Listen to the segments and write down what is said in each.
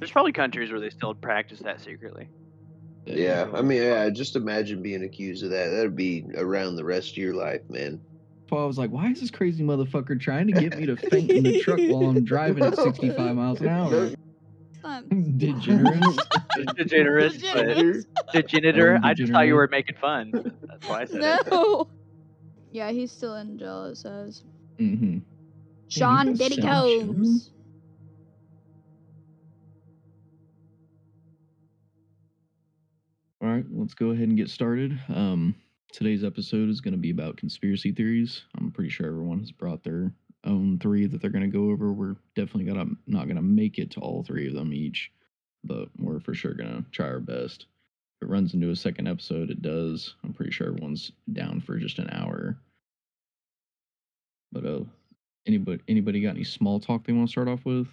There's probably countries where they still practice that secretly. Yeah, I mean, yeah, just imagine being accused of that. That'd be around the rest of your life, man. So I was like, why is this crazy motherfucker trying to get me to faint in the truck while I'm driving at 65 miles an hour? Degenerous. Degenerous, Degenerous. Degenator. I just thought you degenerate. were making fun. That's why I said it. No. Yeah, he's still in jail, it says. Mm-hmm. Sean you guys Diddy sound Combs. All right, let's go ahead and get started. Today's episode is going to be about conspiracy theories. I'm pretty sure everyone has brought their own 3 that they're going to go over. We're definitely not going to make it to all 3 of them each, but we're for sure going to try our best. If it runs into a second episode, it does. I'm pretty sure everyone's down for just an hour. But anybody got any small talk they want to start off with?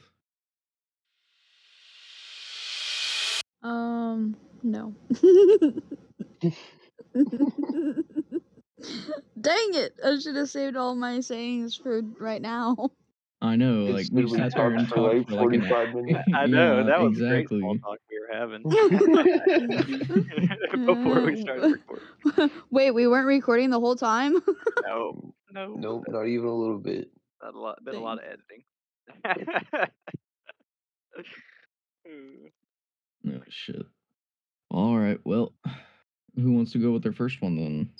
No. Dang it! I should have saved all my sayings for right now. I know, like we sat there and talked for like 45 minutes. I know, yeah, that was exactly. a great small talk we were having before we started recording. Wait, we weren't recording the whole time? No. Nope, not even a little bit. Been a lot of editing. Oh shit. All right, well, who wants to go with their first one then?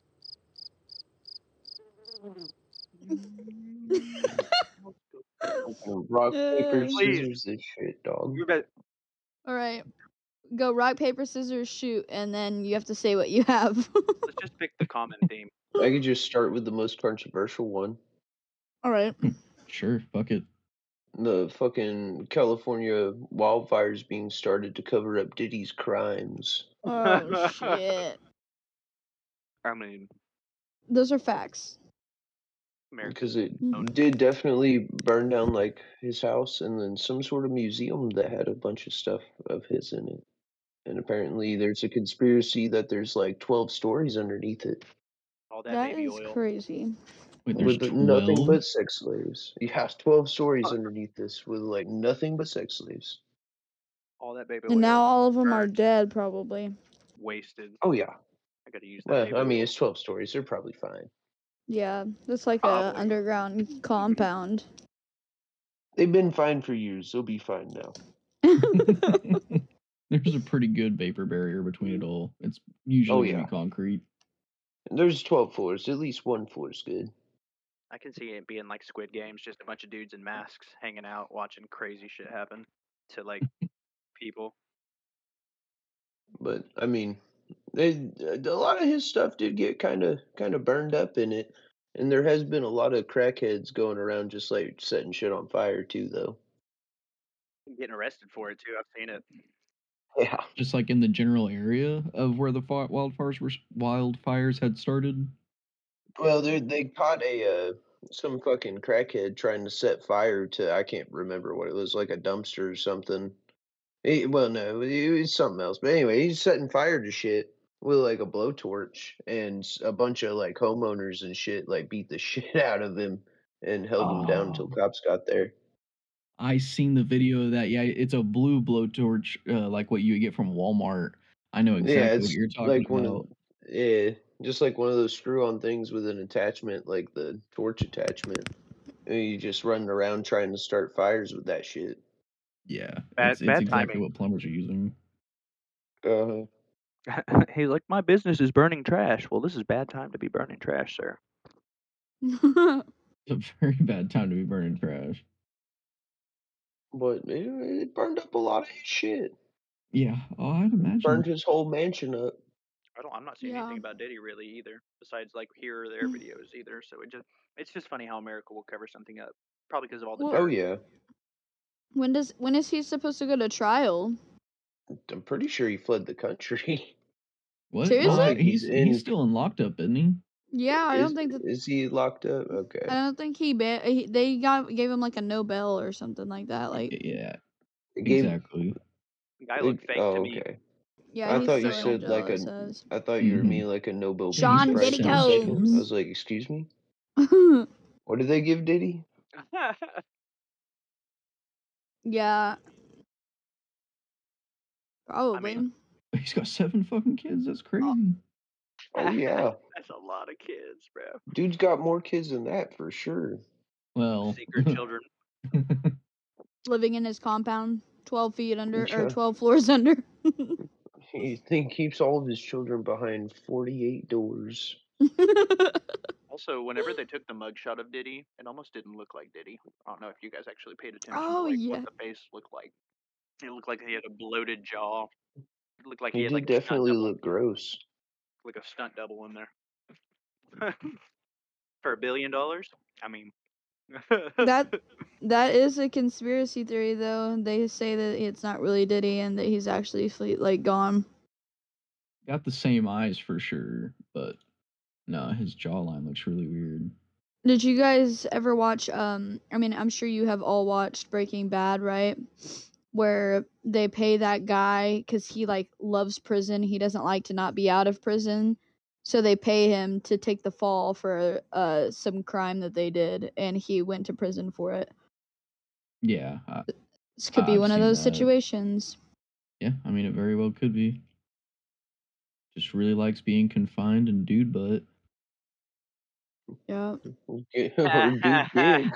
Rock, paper, Please. scissors, this shit, dog. Alright. Go rock, paper, scissors, shoot, and then you have to say what you have. Let's just pick the common theme. I could just start with the most controversial one. Alright. Sure, fuck it. The fucking California wildfires being started to cover up Diddy's crimes. Oh, shit. I mean, Those are facts. Because it did definitely burn down like his house and then some sort of museum that had a bunch of stuff of his in it. And apparently there's a conspiracy that there's like 12 stories underneath it. All that That baby is oil. crazy. Wait, there's With 12? nothing but sex slaves. You have 12 stories underneath this with like nothing but sex slaves. All that baby oil. And now all of them are dead, probably. Wasted. Oh, yeah. I gotta use that. Well, baby I mean, oil. it's 12 stories. They're probably fine. Yeah, it's like a underground compound. They've been fine for years. They'll be fine now. There's a pretty good vapor barrier between it all. It's usually gonna be concrete. There's 12 floors. At least one floor is good. I can see it being like Squid Games, just a bunch of dudes in masks hanging out, watching crazy shit happen to like people. But I mean, a lot of his stuff did get kind of burned up in it, and there has been a lot of crackheads going around just like setting shit on fire too, though. Getting arrested for it too. I've seen it. Yeah. Just like in the general area of where the wildfires had started. Well, they caught some fucking crackhead trying to set fire to, I can't remember what it was, like a dumpster or something. Well, no, it was something else. But anyway, he's setting fire to shit with like a blowtorch, and a bunch of like homeowners and shit like beat the shit out of him and held him down until cops got there. I seen the video of that. Yeah, it's a blue blowtorch, like what you would get from Walmart. I know exactly what you're talking like about. just like one of those screw-on things with an attachment, like the torch attachment. And you just running around trying to start fires with that shit. Yeah, Bad exactly timing. what plumbers are using. He's like, my business is burning trash. Well, this is bad time to be burning trash, sir. It's a very bad time to be burning trash. But it burned up a lot of his shit. Yeah, I'd imagine. Burned his whole mansion up. I'm not seeing anything about Diddy really either, besides like here or there videos either. So it's just funny how America will cover something up, probably because of all the. Oh yeah. When is he supposed to go to trial? I'm pretty sure he fled the country. What? Seriously? He's still in locked up, isn't he? Yeah, I don't think that. Is he locked up? Okay. I don't think they gave him like a Nobel or something like that. Like yeah, The exactly. guy looked fake to me. Okay. Yeah, I thought you said like I thought you were meaning like a Nobel Peace Prize for a second. I was like, excuse me. What did they give Diddy? Yeah. Probably. He's got 7 fucking kids. That's crazy. Oh yeah, That's a lot of kids, bro. dude's got more kids than that for sure. Well, Secret children. Living in his compound, 12 feet under, or Yeah. 12 floors under. He keeps all of his children behind 48 doors. Also, whenever they took the mugshot of Diddy, it almost didn't look like Diddy. I don't know if you guys actually paid attention Oh, to yeah. what the face looked like. It looked like he had a bloated jaw. It looked like He he had did like a stunt definitely double, look gross. like a stunt double in there. For $1 billion? I mean, That is a conspiracy theory, though. They say that it's not really Diddy and that he's actually gone. got the same eyes for sure, but no, his jawline looks really weird. Did you guys ever watch, I mean, I'm sure you have all watched Breaking Bad, right? Where they pay that guy because he, like, loves prison. He doesn't like to not be out of prison. So they pay him to take the fall for some crime that they did, and he went to prison for it. Yeah. This could be I've one of seen those that. situations. Yeah, I mean, it very well could be. Just really likes being confined in dude butt. Yeah. Or dude big.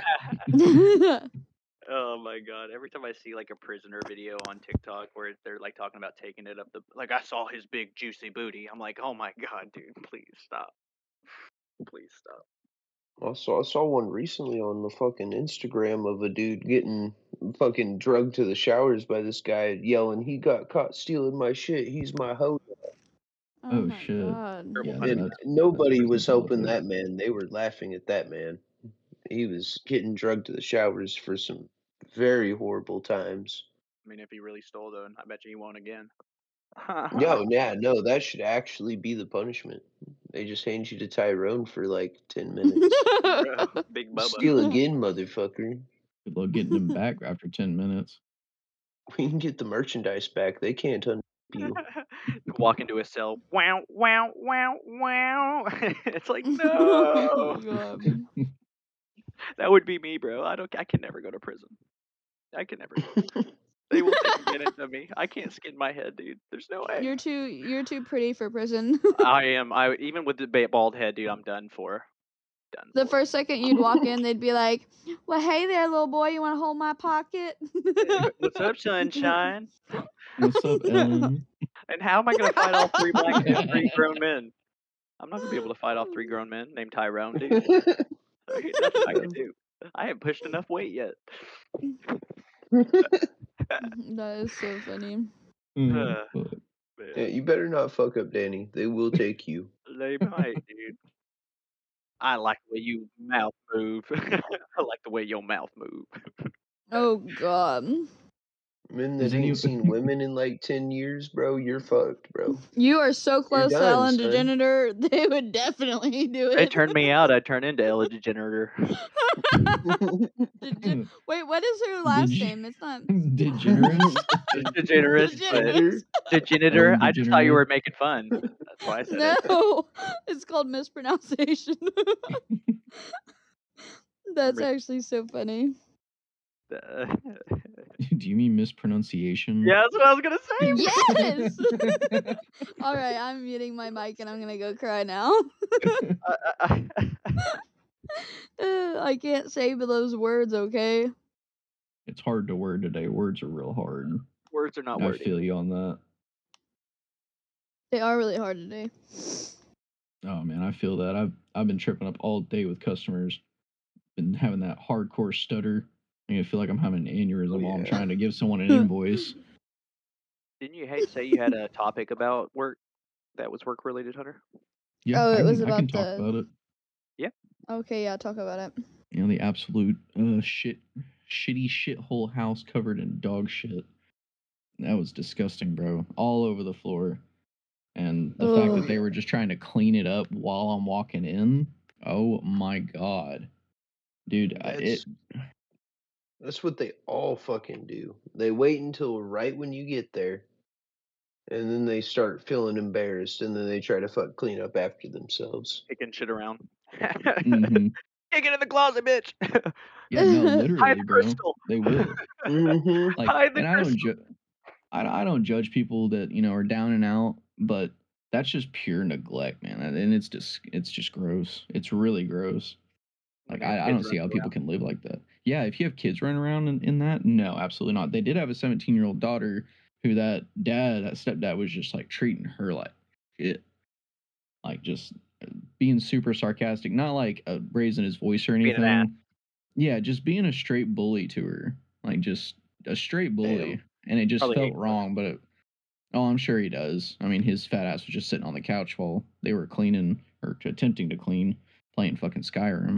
Oh my god! Every time I see like a prisoner video on TikTok where they're like talking about taking it up the, like I saw his big juicy booty, I'm like, oh my god, dude, please stop, please stop. I saw one recently on the fucking Instagram of a dude getting fucking drugged to the showers by this guy yelling, "He got caught stealing my shit. He's my hoe." Oh, my shit. God. Yeah, Terrible. no, And that's nobody pretty was helping prolific. that man. They were laughing at that man. He was getting drugged to the showers for some very horrible times. I mean, if he really stole though, I bet you he won't again. No, yeah, no, that should actually be the punishment. They just hand you to Tyrone for like 10 minutes. Big Bubba. Steal again, motherfucker. Good luck getting him back after 10 minutes. We can get the merchandise back. They can't undo you. Walk into a cell. Wow, wow, wow, wow. It's like no. Oh, God. That would be me, bro. I can never go to prison. I can never go. They will take advantage of me. I can't skin my head, dude. There's no way. You're too pretty for prison. I am. Even with the bald head, dude, I'm done for. Done. The for. first second you'd walk in, they'd be like, "Well, hey there, little boy. You want to hold my pocket?" What's up, sunshine? What's up, Ellen? And how am I gonna fight all three three grown men? I'm not gonna be able to fight off 3 grown men named Tyrone, dude. There's nothing I can do. I haven't pushed enough weight yet. That is so funny. Fuck. Yeah, you better not fuck up Danny. They will take you. They might, dude. I like the way you mouth move. I like the way your mouth move. Oh, God. Men Does that ain't any- seen women in like 10 years, bro, you're fucked, bro. You are so close to done, Ellen son. DeGeneres. They would definitely do it. They turned me out. I turn into Ella DeGeneres. Wait, what is her last Deg- name? It's not. Degenerate? DeGeneres, but DeGeneres. degenerate. I just thought you DeGeneres. were making fun. That's why I said it. No, it's called mispronunciation. That's actually so funny. Do you mean mispronunciation? Yeah, that's what I was gonna say. Yes. All right, I'm muting my mic and I'm gonna go cry now. I can't say those words, okay? It's hard to word today. Words are real hard. Words are not I wordy. feel you on that. They are really hard today. Oh man, I feel that. I've been tripping up all day with customers. Been having that hardcore stutter. I feel like I'm having an aneurysm while I'm yeah. trying to give someone an invoice. Didn't you say you had a topic about work that was work related, Hunter? Yeah, Oh, it I was can about talk the- about it. Okay, yeah, talk about it. The absolute shitty shithole house covered in dog shit. That was disgusting, bro. All over the floor. And the fact that they were just trying to clean it up while I'm walking in. Oh my god. Dude, That's what they all fucking do. They wait until right when you get there, and then they start feeling embarrassed, and then they try to clean up after themselves. Kicking shit around. mm-hmm. Kick it in the closet, bitch. Yeah, no, Hide literally, the bro. crystal. They will. Mm-hmm. Like, Hide the and I don't crystal. I don't judge people that are down and out, but that's just pure neglect, man, and it's just gross. It's really gross. When Like they have I kids don't see running how people around. can live like that. Yeah, if you have kids running around in that, no, absolutely not. They did have a 17-year-old daughter who that stepdad was just like treating her like shit, like just being super sarcastic, not like raising his voice or Being an ass. anything. Yeah, just being a straight bully to her, like just a straight bully, and it just Probably felt hates her. wrong. But oh, I'm sure he does. I mean, his fat ass was just sitting on the couch while they were cleaning or attempting to clean, playing fucking Skyrim.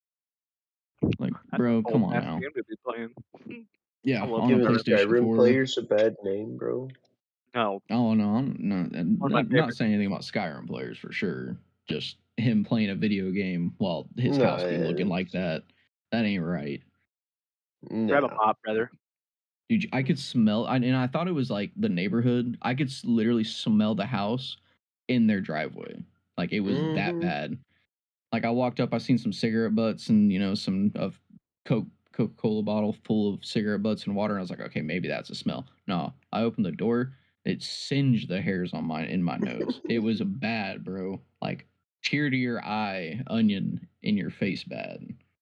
Like, That's bro, a come bold on ass now. game to be playing. Yeah, I love on a Giving Skyrim. PlayStation Skyrim 4. players a bad name, bro. No, Oh no, I'm not, one of my not favorite. saying anything about Skyrim players for sure. Just him playing a video game while his No, house be looking like that. That ain't right. Grab a no. mop, brother. Dude, I could smell, and I thought it was like the neighborhood. I could literally smell the house in their driveway. Like it was that Mhm. bad. Like I walked up, I seen some cigarette butts and some of Coca-Cola bottle full of cigarette butts and water, and I was like, okay, maybe that's a smell. No, I opened the door, it singed the hairs on my nose. It was bad, bro. Like tear to your eye, onion in your face, bad.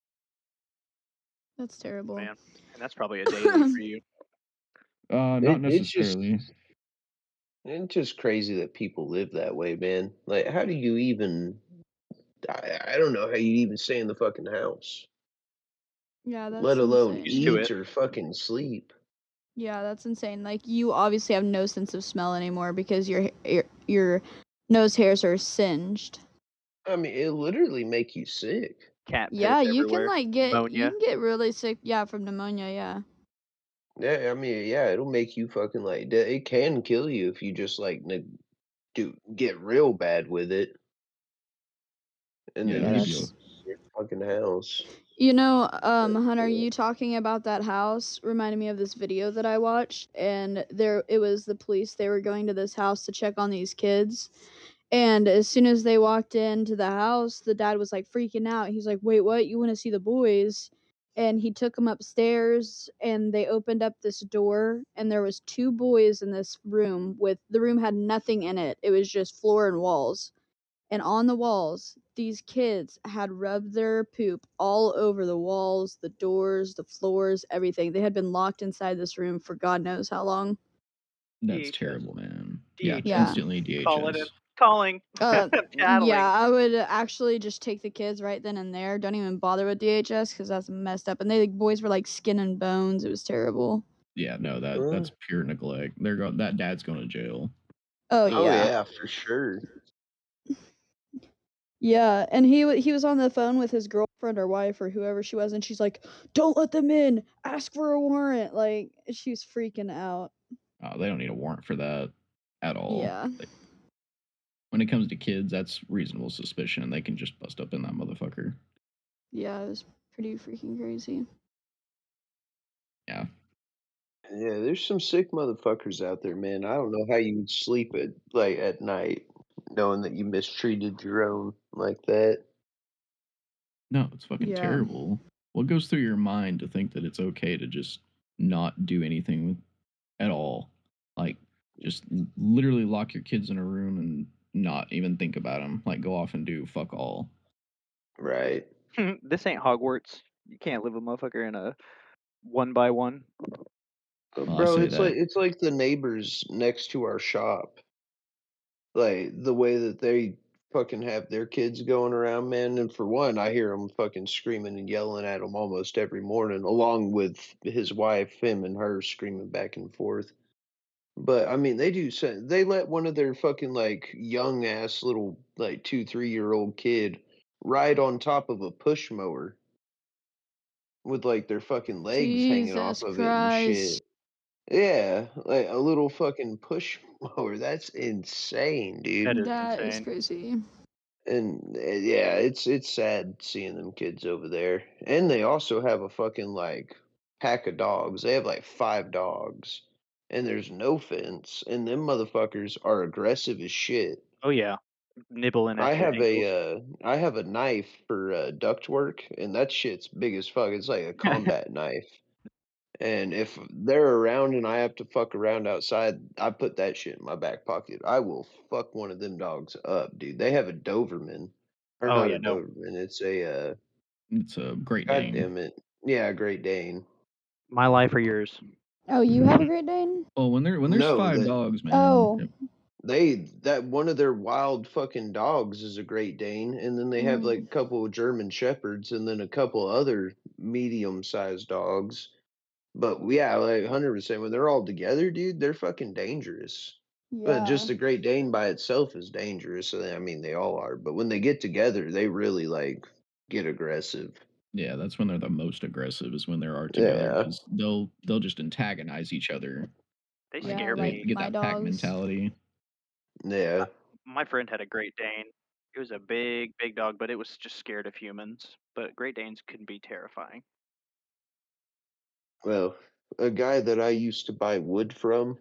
That's terrible. Man, and that's probably a daily for you. Not It's just necessarily. it's just crazy that people live that way, man. Like, how do you even? I don't know how you even stay in the fucking house, Yeah, let that's alone Used to insane. eat it. or fucking sleep. Yeah, that's insane. Like you obviously have no sense of smell anymore because your nose hairs are singed. I mean, it literally make you sick. Cat Yeah, piss you can everywhere. you Pneumonia. can get really sick. Yeah, from pneumonia. Yeah. Yeah, I mean, yeah, it'll make you fucking like it can kill you if you just like get real bad with it, and Yeah, then Yeah, you'd just be. that's. your fucking house. Hunter, you talking about that house reminded me of this video that I watched, and it was the police. They were going to this house to check on these kids, and as soon as they walked into the house, the dad was like freaking out. He's like, "Wait, what? You want to see the boys?" And he took them upstairs, and they opened up this door, and there was two boys in this room. With the room had nothing in it; it was just floor and walls. And on the walls, these kids had rubbed their poop all over the walls, the doors, the floors, everything. They had been locked inside this room for God knows how long. That's DHS. terrible, man. Yeah, DHS. Yeah. instantly Call it in. DHS. Calling. Tattling. Yeah, I would actually just take the kids right then and there. Don't even bother with DHS because that's messed up. And the boys were like skin and bones. It was terrible. Yeah, no, Uh, that's pure neglect. That dad's going to jail. Oh oh yeah. yeah, for sure. Yeah, and he was on the phone with his girlfriend or wife or whoever she was, and she's like, "Don't let them in. Ask for a warrant." Like she's freaking out. They don't need a warrant for that at all. Yeah. When it comes to kids, that's reasonable suspicion, and they can just bust up in that motherfucker. Yeah, it was pretty freaking crazy. Yeah. Yeah, there's some sick motherfuckers out there, man. I don't know how you would sleep at night knowing that you mistreated your own like that. No, it's fucking Yeah. terrible. What goes through your mind to think that it's okay to just not do anything at all? Like, just literally lock your kids in a room and not even think about them. Like, go off and do fuck all. Right. This ain't Hogwarts. You can't live a motherfucker in a 1x1. Well, I Bro, say it's like that. it's like the neighbors next to our shop. Like the way that they fucking have their kids going around, man. And for one, I hear them fucking screaming and yelling at him almost every morning, along with his wife, him and her screaming back and forth. But I mean, they let one of their fucking like young ass little like 2, 3 year old kid ride on top of a push mower with like their fucking legs hanging off Jesus of it and Christ. shit. Yeah, like a little fucking push mower. That's insane, dude. That is That is insane. crazy. And yeah, it's sad seeing them kids over there. And they also have a fucking like pack of dogs. They have like 5 dogs, and there's no fence. And them motherfuckers are aggressive as shit. Oh yeah, nibbling I at your have ankles. I have a knife for duct work, and that shit's big as fuck. It's like a combat knife. And if they're around and I have to fuck around outside, I put that shit in my back pocket. I will fuck one of them dogs up, dude. They have a Doberman. Or Oh not yeah, a no. Doberman. It's a It's a Great God Dane. damn it. Yeah, Great Dane. My life or yours. Oh, you have a Great Dane? Well, when there's No, 5 that dogs, man. Oh. that one of their wild fucking dogs is a Great Dane, and then they have like a couple of German Shepherds and then a couple other medium sized dogs. But yeah, like 100% when they're all together, dude, they're fucking dangerous. But just Yeah. a Great Dane by itself is dangerous. So, I mean, they all are. But when they get together, they really like get aggressive. Yeah, that's when they're the most aggressive, is when they are together, Yeah. because they'll just antagonize each other. They Yeah, scare They like me. get my that pack dogs. mentality. Yeah. My friend had a Great Dane. It was a big dog, but it was just scared of humans. But Great Danes can be terrifying. Well, a guy that I used to buy wood from,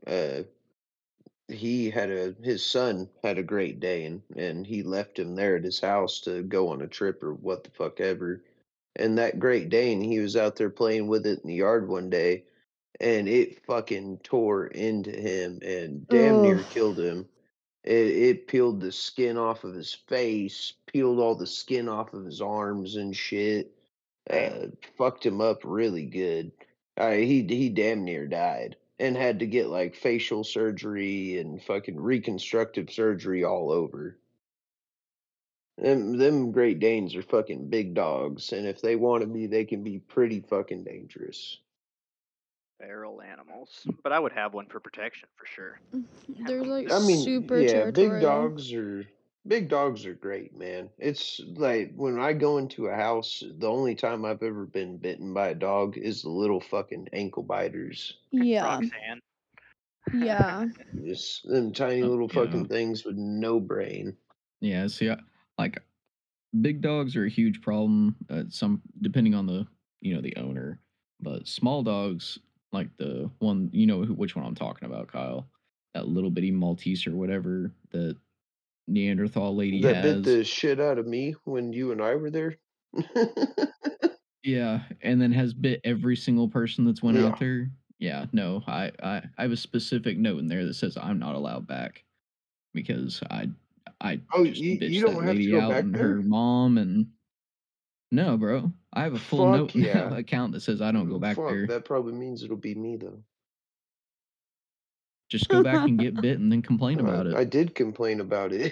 his son had a Great Dane, and he left him there at his house to go on a trip or what the fuck ever. And that Great Dane, he was out there playing with it in the yard one day, and it fucking tore into him and damn near Ugh. killed him. It peeled the skin off of his face, peeled all the skin off of his arms and shit. Damn. Fucked him up really good. He damn near died and had to get like facial surgery and fucking reconstructive surgery all over. Them Great Danes are fucking big dogs, and if they want to be, they can be pretty fucking dangerous. Feral animals. But I would have one for protection for sure. They're like I mean, super yeah, territorial. big dogs are great, man. It's like when I go into a house, the only time I've ever been bitten by a dog is the little fucking ankle biters. Yeah. Roxanne. Yeah. Just them tiny little Yeah. fucking things with no brain. Yeah, see, like big dogs are a huge problem. Some depending on the owner, but small dogs, like the one, which one I'm talking about, Kyle, that little bitty Maltese or whatever that Neanderthal lady That bit has. the shit out of me when you and I were there. Yeah, and then has bit every single person that's went Yeah. out there. Yeah, no, I have a specific note in there that says I'm not allowed back because I Oh, just you bitched don't that have to lady go out back and there? her mom. And no, bro, I have a full Fuck note in yeah. the account that says I don't go back Fuck, there. that probably means it'll be me though. Just go back and get bit and then complain about I it. did complain about it.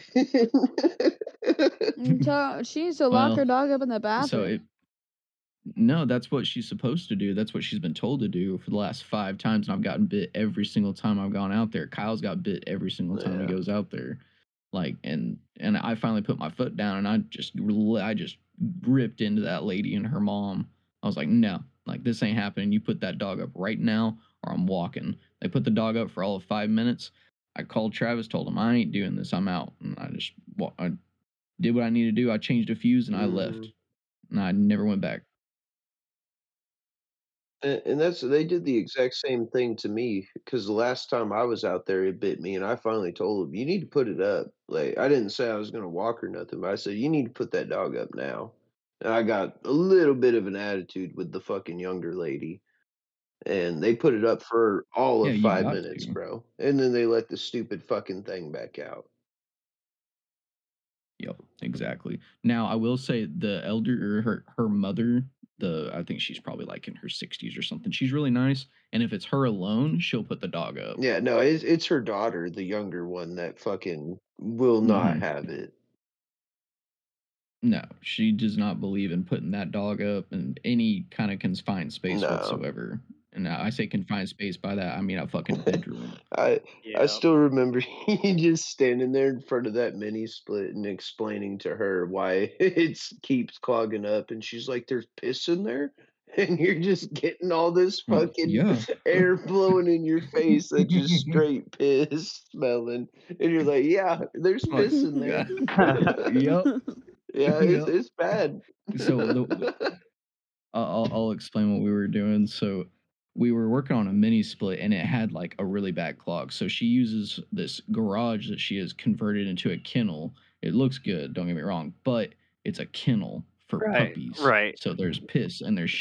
She needs to lock her Well, dog up in the so bathroom. no, that's what she's supposed to do. That's what she's been told to do for the last 5 times, and I've gotten bit every single time I've gone out there. Kyle's got bit every single time he Yeah. goes out there. Like, and I finally put my foot down, and I just ripped into that lady and her mom. I was like, no, like this ain't happening. You put that dog up right now, or I'm walking. They put the dog up for all of 5 minutes. I called Travis, told him I ain't doing this. I'm out, and I did what I needed to do. I changed a fuse and I left, and I never went back. And they did the exact same thing to me because the last time I was out there, it bit me, and I finally told him, "You need to put it up." Like I didn't say I was gonna walk or nothing, but I said, "You need to put that dog up now." And I got a little bit of an attitude with the fucking younger lady, and they put it up for all Yeah, of you 5 got minutes, to. bro, and then they let the stupid fucking thing back out. Yep, exactly. Now I will say the elder or her mother, I think she's probably like in her 60s or something. She's really nice, and if it's her alone, she'll put the dog up. Yeah, no, it's her daughter, the younger one, that fucking will not Mhm. have it. No, she does not believe in putting that dog up in any kind of confined space No. whatsoever. And I say confined space, by that I mean a fucking bedroom. I Yeah. still remember you just standing there in front of that mini split and explaining to her why it keeps clogging up, and she's like, "There's piss in there," and you're just getting all this fucking Yeah. air blowing in your face that's just straight piss smelling, and you're like, "Yeah, there's Fuck, piss in there." Yep. Yeah, Yep. it's bad. So I'll explain what we were doing. So we were working on a mini split, and it had like a really bad clog. So she uses this garage that she has converted into a kennel. It looks good, don't get me wrong, but it's a kennel for Right, puppies. right. So there's piss and there's shit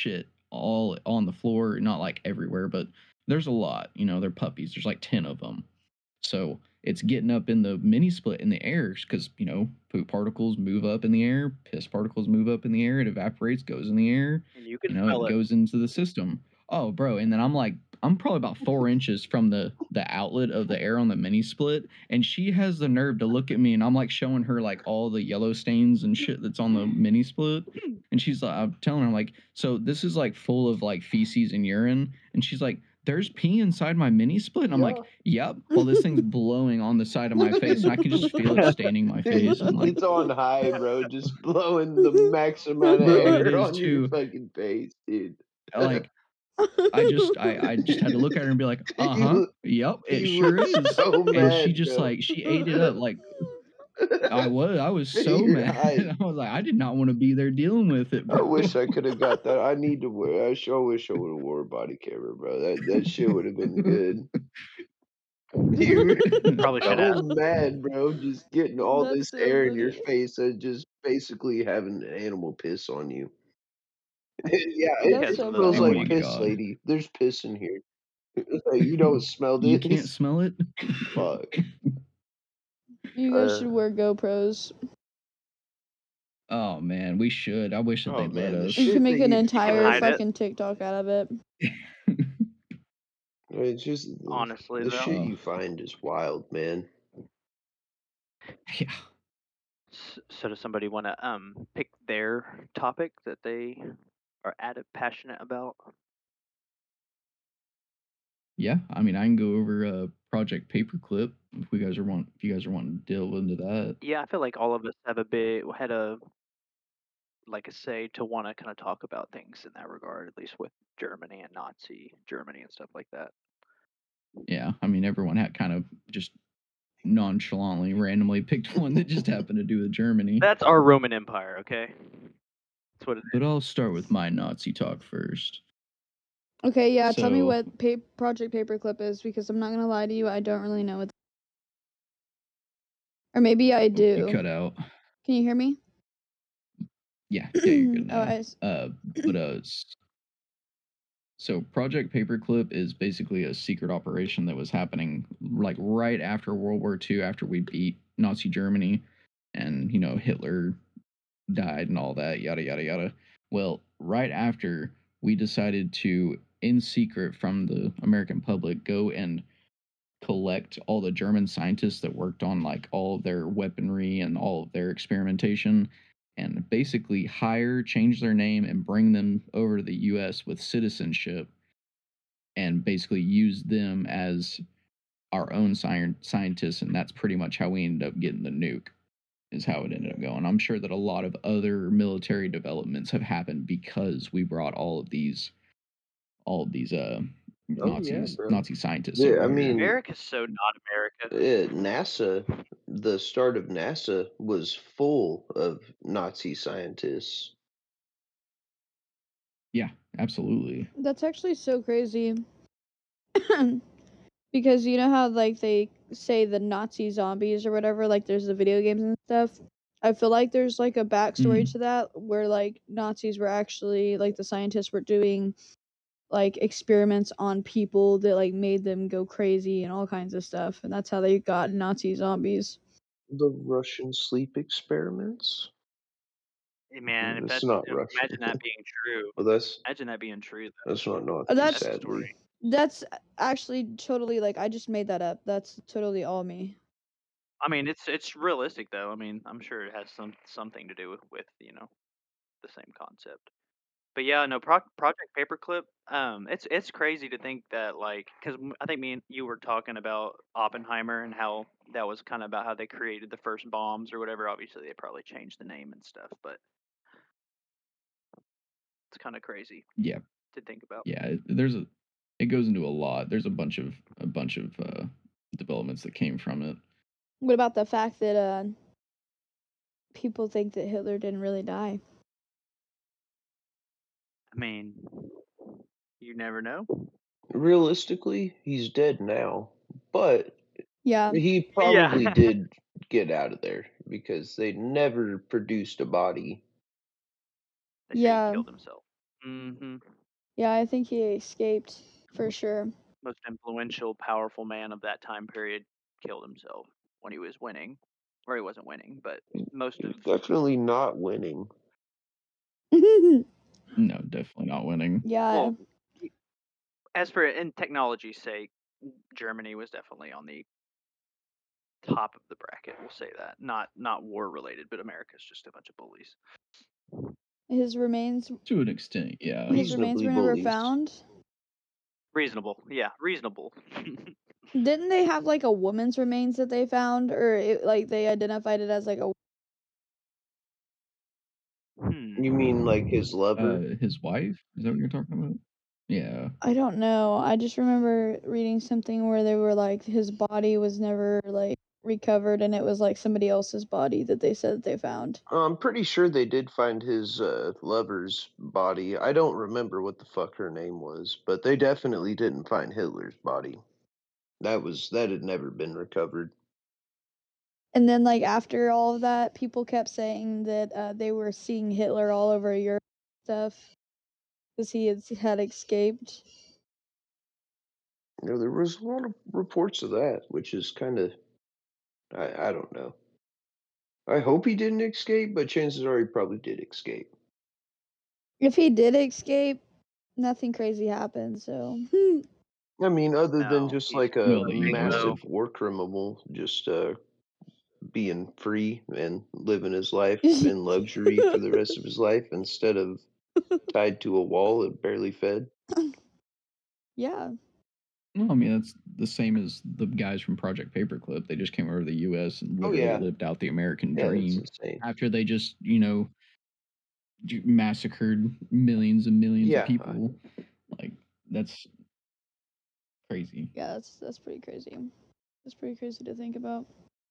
all on the floor, not like everywhere, but there's a lot. They're puppies. There's like 10 of them. So it's getting up in the mini split in the air because, poop particles move up in the air, piss particles move up in the air, it evaporates, goes in the air, And you can smell it it. goes into the system. Oh, bro. And then I'm probably about 4 inches from the outlet of the air on the mini split. And she has the nerve to look at me and I'm like showing her like all the yellow stains and shit that's on the mini split. And she's like, I'm telling her, like, so this is like full of like feces and urine. And she's like, there's pee inside my mini split. And I'm like, yep. Well, this thing's blowing on the side of my face, and I can just feel it staining my face. I'm like, It's on high, bro, just blowing the max amount of bro, it air is on your too. fucking face, dude. Like, I just had to look at her and be like, yep, it You sure look is. so And mad, she just bro. like she ate it up. Like I was so You're mad. hype. I was like, I did not want to be there dealing with it, I bro. wish I could have got that. I need to wear. I sure wish I would have wore a body camera, bro. That shit would have been good. You Probably should so have. mad, bro. Just getting all That's this so air in your funny. face and just basically having animal piss on you. Yeah, That's it so smells Oh like my funny. piss, god. lady. There's piss in here. It's like, you don't smell You can't this? smell it? Fuck. You guys should wear GoPros. Oh man, we should. I wish that Oh they'd let man, the us. You shit can that make an you entire hide it. fucking TikTok out of it. it's just Honestly, the though. shit you find is wild, man. Yeah. So does somebody want to pick their topic that they are passionate about? Yeah, I mean, I can go over Project Paperclip if you guys are wanting to delve into that. Yeah, I feel like all of us had a like a say to want to kind of talk about things in that regard, at least with Germany and Nazi Germany and stuff like that. Yeah, I mean, everyone had kind of just nonchalantly, randomly picked one that just happened to do with Germany. That's our Roman Empire, okay? That's what it is. But I'll start with my Nazi talk first. Okay, yeah, tell me So- what Project Paperclip is, because I'm not gonna lie to you, I don't really know what. Or maybe I You do. cut out. Can you hear me? Yeah, you're good now. Oh, So Project Paperclip is basically a secret operation that was happening like right after World War II, after we beat Nazi Germany, and Hitler died and all that, yada yada yada. Well, right after, we decided to, in secret from the American public, go and collect all the German scientists that worked on like all of their weaponry and all of their experimentation, and basically change their name and bring them over to the US with citizenship, and basically use them as our own scientists. And that's pretty much how we ended up getting the nuke, is how it ended up going. I'm sure that a lot of other military developments have happened because we brought all of these Nazi scientists Yeah, over I here. mean, America's so not America. NASA, the start of NASA was full of Nazi scientists. Yeah, absolutely. that's actually so crazy. Because you know how like they say the Nazi zombies or whatever, like there's the video games and stuff. I feel like there's like a backstory to that where like Nazis were actually like the scientists were doing like experiments on people that like made them go crazy and all kinds of stuff, and that's how they got Nazi zombies. The Russian sleep experiments? Hey, man, if That's that's not Russian. imagine that being true. Well, that's Imagine that being true. Though. that's not Nazi, That's- sadly. That's actually totally like I just made that up. That's totally all me. I mean, it's realistic though. I mean, I'm sure it has something to do with the same concept. But yeah, no, Project Paperclip. It's crazy to think that like, because I think me and you were talking about Oppenheimer and how that was kind of about how they created the first bombs or whatever. Obviously, they probably changed the name and stuff, but it's kind of crazy. Yeah. To think about. Yeah, it goes into a lot. There's a bunch of developments that came from it. What about the fact that people think that Hitler didn't really die? I mean, you never know. Realistically, he's dead now, but Yeah. he probably did get out of there because they never produced a body. They say he killed himself. Mm-hmm. Yeah, I think he escaped for sure. Most influential, powerful man of that time period killed himself when he was winning, or he wasn't winning, but most He's of definitely not winning. No, definitely not winning. Yeah. well, as for in technology's sake, Germany was definitely on the top of the bracket. We'll say that. Not war related, but America's just a bunch of bullies. His remains To an extent, yeah. Reasonably were never bullies. found. Reasonable, yeah, reasonable. Didn't they have like a woman's remains that they found, or like they identified it as like a? You mean like his lover? His wife? Is that what you're talking about? Yeah. I don't know. I just remember reading something where they were like his body was never like recovered, and it was like somebody else's body that they said that they found. I'm pretty sure they did find his lover's body. I don't remember what the fuck her name was, but they definitely didn't find Hitler's body. That had never been recovered. And then like after all of that, people kept saying that they were seeing Hitler all over Europe and stuff because he had escaped. You know, there was a lot of reports of that, which is kind of I don't know. I hope he didn't escape, but chances are he probably did escape. If he did escape, nothing crazy happened. So I mean, other than No, just he's like a Well, the massive ego. war criminal, just being free and living his life in luxury for the rest of his life instead of tied to a wall and barely fed. yeah. No, I mean that's the same as the guys from Project Paperclip. They just came over to the U.S. and Oh literally yeah, lived out the American yeah, that's dream insane. after they just, massacred millions and millions of Yeah, people. Like that's crazy. Yeah, that's pretty crazy. That's pretty crazy to think about.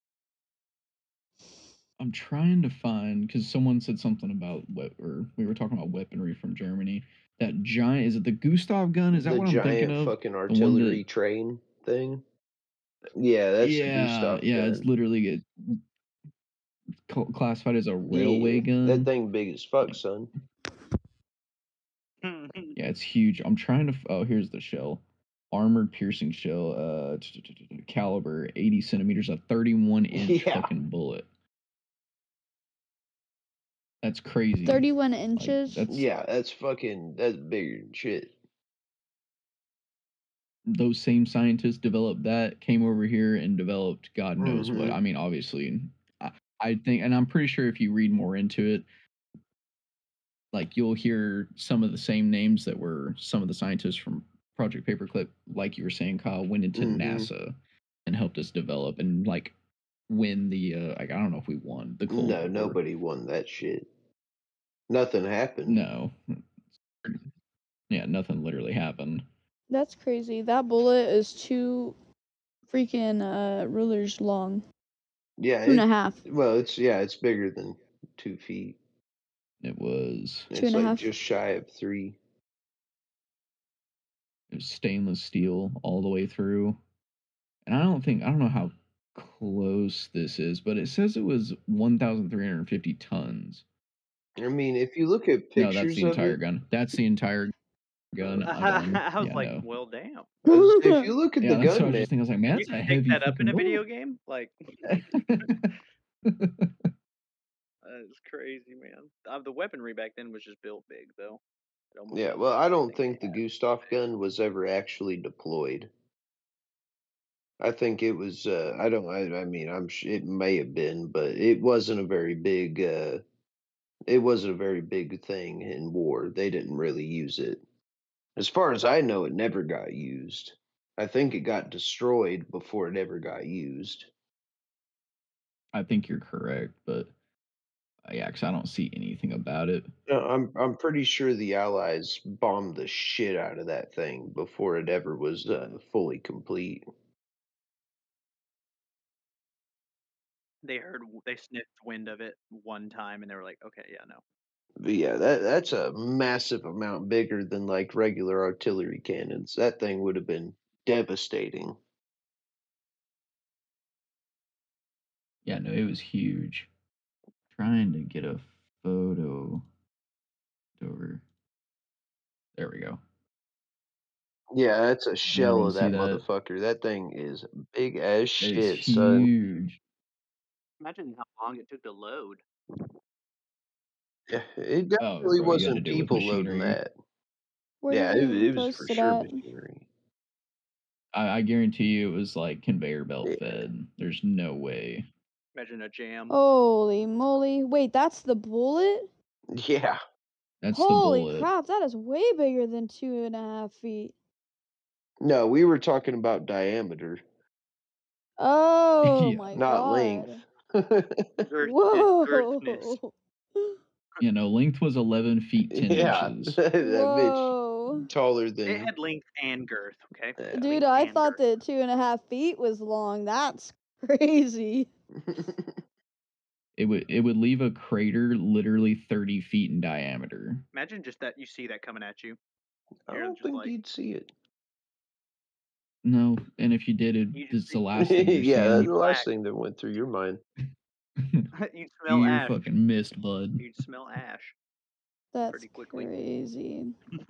I'm trying to find because someone said something about or we were talking about weaponry from Germany. That giant is it the Gustav gun? Is that the what I'm thinking giant of? fucking The one that artillery train thing. Yeah, that's the yeah, Gustav yeah, it's gun. literally classified as a railway Yeah, that gun. thing big as fuck, Like, son. yeah, it's huge. I'm trying to. Oh, here's the shell. Armored piercing shell. Caliber 80 centimeters, a 31-inch Yeah, fucking bullet. That's crazy. 31 Like inches. that's bigger than shit. those same scientists developed that, came over here and developed God knows what. Mhm. I mean, obviously, I think, and I'm pretty sure if you read more into it, like you'll hear some of the same names that were some of the scientists from Project Paperclip, like you were saying, Kyle, went into Mhm. NASA and helped us develop and like win the like I don't know if we won the Cold No, War. nobody won that shit. Nothing happened. No. Yeah, nothing literally happened. That's crazy. That bullet is 2 freaking rulers long. Yeah, 2.5. it's bigger than 2 feet. It was Two It's and a like half. just shy of 3. stainless steel all the way through. And I don't know how close this is, but it says it was 1,350 tons. I mean, if you look at No, that's pictures the of entire it, gun. That's the entire gun. I was Yeah, like, no. well, damn. if you look at the Yeah, that's what I gun, was man, just thinking. I was like, man, You that's a can pick heavy that up in fucking a video bullet. game? Like, that's crazy, man. The weaponry back then was just built big, though. It almost yeah, sounds well, like I don't everything they think the Gustav gun was ever actually deployed. I think it was. I don't. I mean, it may have been, but it wasn't a very big. It wasn't a very big thing in war. They didn't really use it. As far as I know, it never got used. I think it got destroyed before it ever got used. I think you're correct, but yeah, because I don't see anything about it. No, I'm pretty sure the Allies bombed the shit out of that thing before it ever was fully complete. they sniffed wind of it one time, and they were like, okay, yeah, no. But yeah, that's a massive amount bigger than like regular artillery cannons. That thing would have been devastating. Yeah, no, it was huge. Trying to get a photo over. There we go. Yeah, that's a I shell want of to see that that. motherfucker. That thing is big as It's shit, son. huge. Imagine how long it took to load. Yeah, it Oh, definitely bro, you had to wasn't deal with people loading machinery. that. Where Yeah, did they it was for post it sure at? machinery. I guarantee you it was like conveyor belt Yeah. fed. There's no way. Imagine a jam. Holy moly! Wait, that's the bullet? Yeah. That's the Holy bullet. crap! That is way bigger than 2.5 feet. No, we were talking about diameter, Oh Yeah. my not god! length. Girthness. Whoa! You know, length was 11 feet 10 Yeah, inches. that bitch Whoa! taller It than. had length and girth, okay? Yeah. Dude, Length I and thought girth. that 2.5 feet was long. That's crazy. It would leave a crater literally 30 feet in diameter. Imagine just that you see that coming at you. I You're don't just think like, you'd see it. No, and if you did, you just it's the see, last thing you're Yeah, that's seeing. the last black. thing that went through your mind. You'd smell You're ash. fucking missed, bud. You'd smell ash That's pretty quickly. crazy.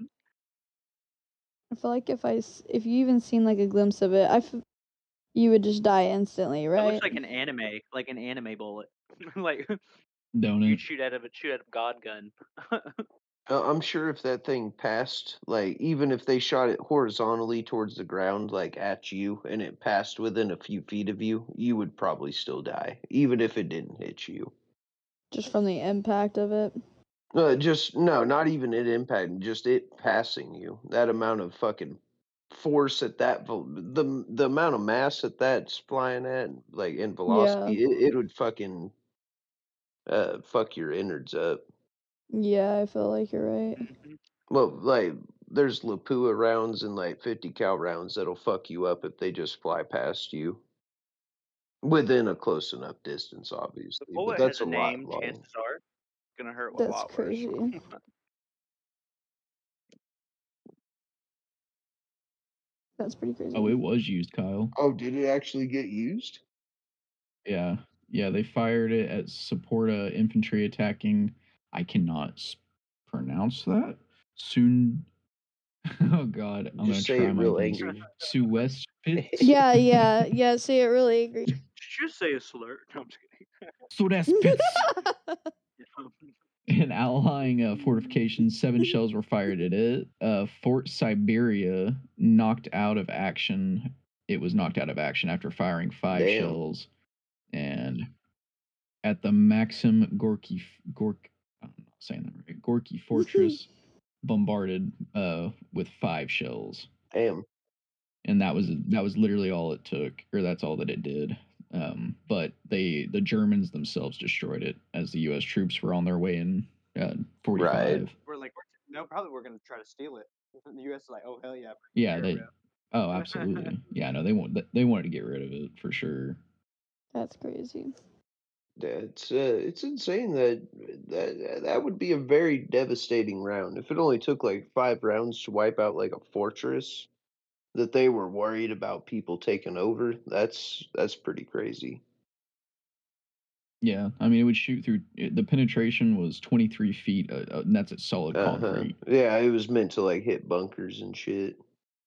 I feel like if you even seen like a glimpse of it, you would just die instantly, It right? looks like an anime bullet. Like Don't you'd it? shoot out of a God gun. I'm sure if that thing passed, like, even if they shot it horizontally towards the ground, like at you, and it passed within a few feet of you, you would probably still die, even if it didn't hit you. Just from the impact of it. Just, no, not even it impacting, just it passing you. That amount of fucking force at that, the amount of mass that that's flying at, like, in Yeah. velocity, it would fucking, fuck your innards up. Yeah, I feel like you're right. Mhm. Well, like, there's Lapua rounds and like 50 cal rounds that'll fuck you up if they just fly past you within a close enough distance, The obviously. But bullet has that's a a lot, name. lot. Chances are it's gonna hurt a That's lot worse. crazy. That's pretty crazy. Oh, it was used, Kyle. Oh, did it actually get used? Yeah. Yeah, they fired it at support infantry attacking. I cannot pronounce that. Soon. Oh, God. I'm going Just to say try it my real best. angry. Suwest Spitz. Yeah. See, it really agree. Just say a slur. No, I'm just kidding. Suwest Spitz. In outlying fortifications, 7 shells were fired at it. Fort Siberia knocked out of action. It was knocked out of action after firing 5 Damn. shells. And at the Maxim Gorky, I'm not saying that right. Gorky Fortress bombarded with 5 shells. Damn. And that was literally all it took, or that's all that it did. But the Germans themselves destroyed it as the U.S. troops were on their way in 45. Right. We're like, probably we're gonna try to steal it. The U.S. is like, oh hell yeah. Yeah, Oh, absolutely. Yeah, no, they wanted to get rid of it for sure. That's crazy. That's it's insane that would be a very devastating round. If it only took like 5 rounds to wipe out like a fortress that they were worried about people taking over, that's pretty crazy. Yeah, I mean, it would shoot through. The penetration was 23 feet, and that's at solid concrete. Yeah, it was meant to like hit bunkers and shit.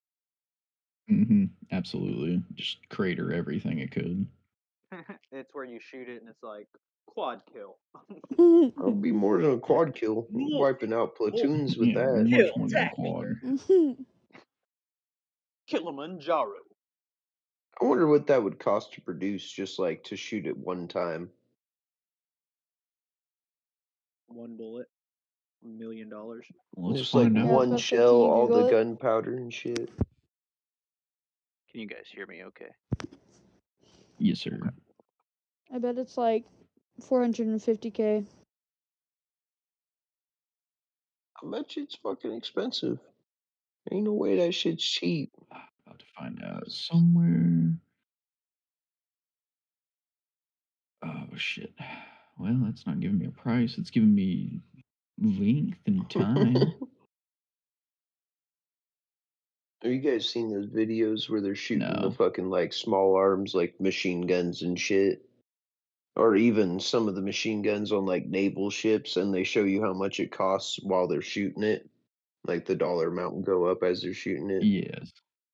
Absolutely, just crater everything it could. It's where you shoot it and it's like quad kill. I'll be more than a quad kill. I'm wiping out platoons with Yeah, that. much more than a quad. Kilimanjaro. I wonder what that would cost to produce, just like to shoot it one time. One bullet. $1 million. Let's Just like find out. Yeah, I was one about to say, shell, can you all the Google it? gunpowder and shit. Can you guys hear me okay? Yes, sir. I bet it's like 450K. I bet you it's fucking expensive. Ain't no way that shit's cheap. About to find out somewhere. Oh shit. Well, that's not giving me a price. It's giving me length and time. Have you guys seen those videos where they're shooting the No. fucking like small arms, like machine guns and shit? Or even some of the machine guns on like naval ships, and they show you how much it costs while they're shooting it. Like the dollar amount will go up as they're shooting it. Yes.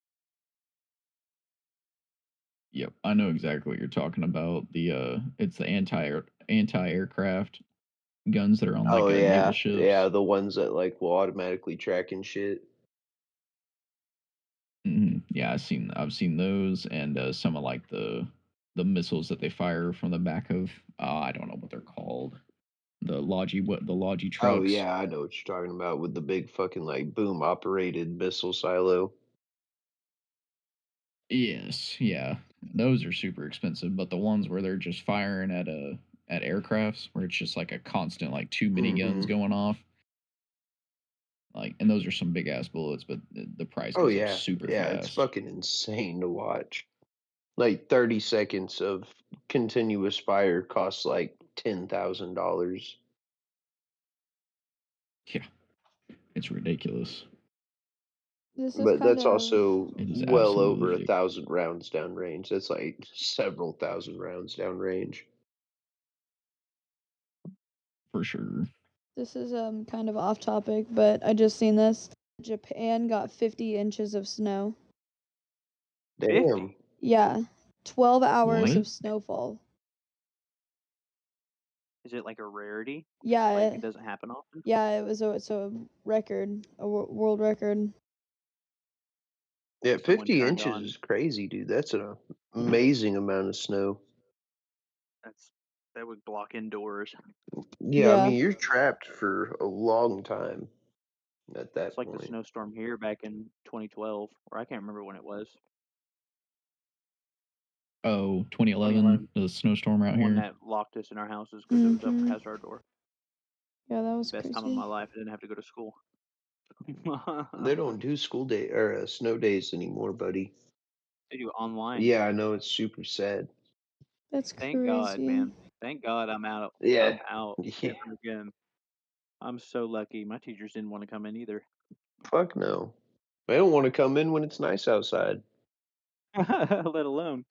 Yep. I know exactly what you're talking about. It's the anti-aircraft guns that are on Oh naval yeah, yeah, ships. the ones that like will automatically track and shit. Yeah, I've seen those and some of like the missiles that they fire from the back of I don't know what they're called. The Logi Oh trucks. yeah, I know what you're talking about with the big fucking like boom operated missile silo. Yes, yeah. Those are super expensive, but the ones where they're just firing at aircrafts where it's just like a constant like two miniguns Hmm. going off. Like and those are some big ass bullets, but the price Oh goes up yeah, super yeah, it's fast. fucking insane to watch. Like 30 seconds of continuous fire costs like $10,000. Yeah, it's ridiculous. This is But kind that's of also It is well absolutely over a ridiculous thousand rounds downrange. That's like several thousand rounds downrange. for sure. this is kind of off topic, but I just seen this. Japan got 50 inches of snow. Damn. 50. Yeah, 12 hours What? of snowfall. Is it like a rarity? Yeah, Like it doesn't happen often? yeah, it's a record, a world record. Yeah, Someone 50 turned inches on. is crazy, dude. That's an amazing amount of snow. That would block indoors. Yeah, I Yeah. mean, you're trapped for a long time at It's that like the point. snowstorm here back in 2012, or I can't remember when it was. Oh, 2011, 2011, the snowstorm the out one here. that locked us in our houses because it was up Mhm. past our door. Yeah, that was Best time of my crazy. life. I didn't have to go to school. They don't do school day or snow days anymore, buddy. They do online. Yeah, I know it's super sad. That's Thank God, crazy. man. Thank God I'm out. Yeah, I'm out yeah. ever again. I'm so lucky. My teachers didn't want to come in either. Fuck no. They don't want to come in when it's nice outside. Let alone.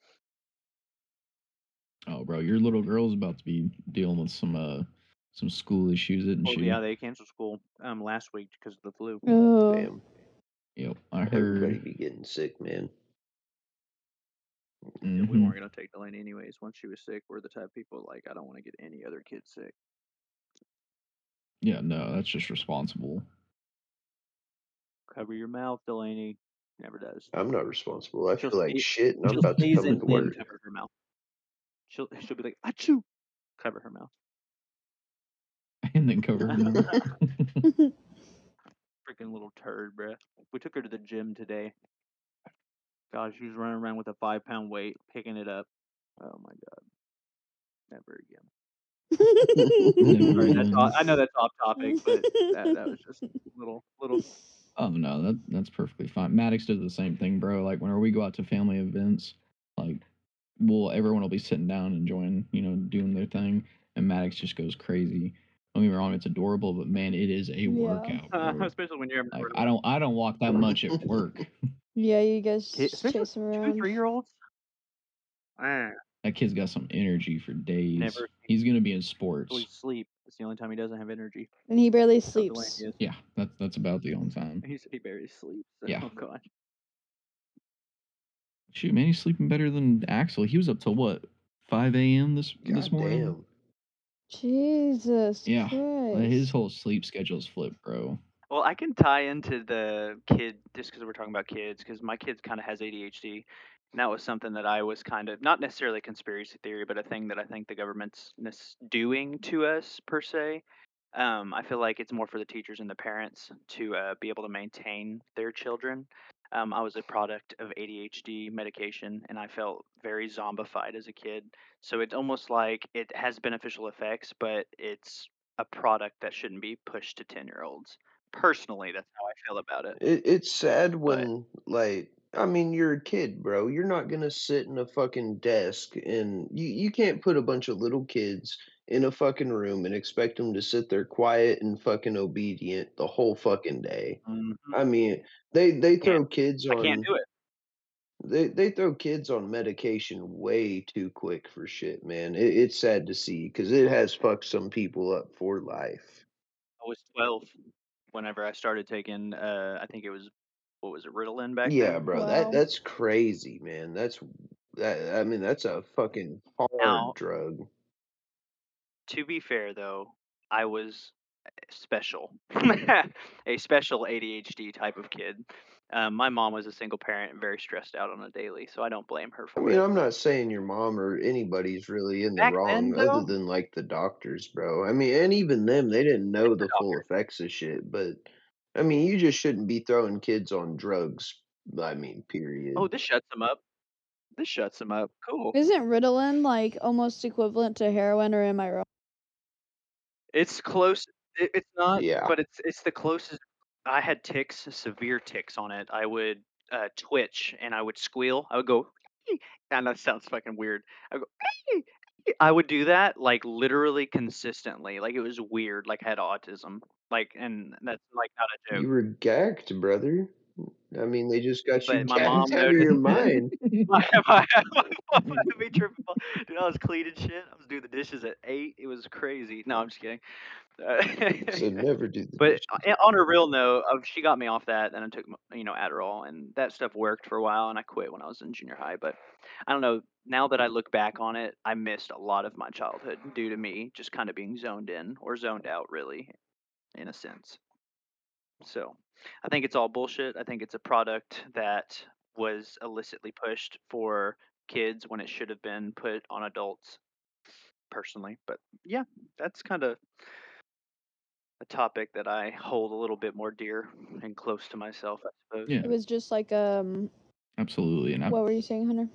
Oh, bro, your little girl's about to be dealing with some school issues, isn't Well, yeah, she? they canceled school last week because of the flu. Oh. Damn, Yep, I everybody heard. be getting sick, man. Yeah, we Hmm. weren't gonna take Delaney anyways. Once she was sick, we're the type of people like I don't want to get any other kid sick. Yeah, no, that's just responsible. Cover your mouth, Delaney. Never does. I'm not responsible. I She'll feel like sneeze. shit, and I'm She'll about to sneeze come and into then work. cover her mouth. She'll be like achoo. Cover her mouth. And then cover her mouth. Freaking little turd, bruh. We took her to the gym today. God, she was running around with a 5-pound weight, picking it up. Oh my God, never again. Never Sorry, again. I know that's off topic, but that was just little. Oh no, that's perfectly fine. Maddox does the same thing, bro. Like whenever we go out to family events, like everyone will be sitting down enjoying, doing their thing, and Maddox just goes crazy. Don't get me wrong, it's adorable, but man, it is a Yeah. workout, bro. Especially when you're having to Like run I don't walk that much at work. Yeah, you guys just especially chase him 2, around. 3-year-olds. Man, That kid's got some energy for days. never He's gonna be in till he sports. sleep. It's the only time he doesn't have energy. And he barely That's how Delaney sleeps. is. Yeah, that's about the only time. He barely sleeps. Yeah. Oh God. Shoot, man, he's sleeping better than Axel. He was up till what, 5 a.m. this God morning? damn. Jesus Yeah, his Christ. whole sleep schedule's flipped, bro. Well, I can tie into the kid just because we're talking about kids, because my kid kind of has ADHD. And that was something that I was kind of not necessarily a conspiracy theory, but a thing that I think the government's doing to us per se. I feel like it's more for the teachers and the parents to be able to maintain their children. I was a product of ADHD medication, and I felt very zombified as a kid. So it's almost like it has beneficial effects, but it's a product that shouldn't be pushed to 10-year-olds. Personally, that's how I feel about it. It's sad But when, like, I mean, you're a kid, bro. You're not gonna sit in a fucking desk and you can't put a bunch of little kids in a fucking room and expect them to sit there quiet and fucking obedient the whole fucking day. mhm, I mean, they can't throw kids I can't on do it. they throw kids on medication way too quick for shit, man. It's sad to see because it has fucked some people up for life. I was 12. whenever I started taking, I think it was, what was it, Ritalin back Yeah, then? bro, Wow. that's crazy, man. I mean, that's a fucking hard Now, drug. to be fair though, I was special, a special ADHD type of kid. My mom was a single parent and very stressed out on a daily, so I don't blame her I for mean, it. I'm not saying your mom or anybody's really in the Back then wrong other though, than like the doctors, bro. I mean, and even them, they didn't know the full doctor. effects of shit, but I mean, you just shouldn't be throwing kids on drugs. I mean, Oh, period. this shuts him up. This shuts him up. Cool. Isn't Ritalin like almost equivalent to heroin, or am I wrong? It's close. It's not, Yeah. but it's the closest. I had tics, severe tics on it. I would twitch and I would squeal. I would go, and that sounds fucking weird. I go, I would do that like literally consistently. Like it was weird. Like I had autism. Like, and that's like not a joke. You were gacked, brother. I mean, they just got you But my gacked mom out of noticed your mind. my me tripping. Dude, I was cleaning shit. I was doing the dishes at 8. It was crazy. No, I'm just kidding. Uh, So never do the but dishes. on a real note, she got me off that, and I took Adderall, and that stuff worked for a while, and I quit when I was in junior high. But I don't know. Now that I look back on it, I missed a lot of my childhood due to me just kind of being zoned in or zoned out, really, in a sense. So I think it's all bullshit. I think it's a product that was illicitly pushed for kids when it should have been put on adults, personally. But yeah, that's kind of a topic that I hold a little bit more dear and close to myself, I suppose. Yeah, It was just like absolutely. And what were you saying, Hunter?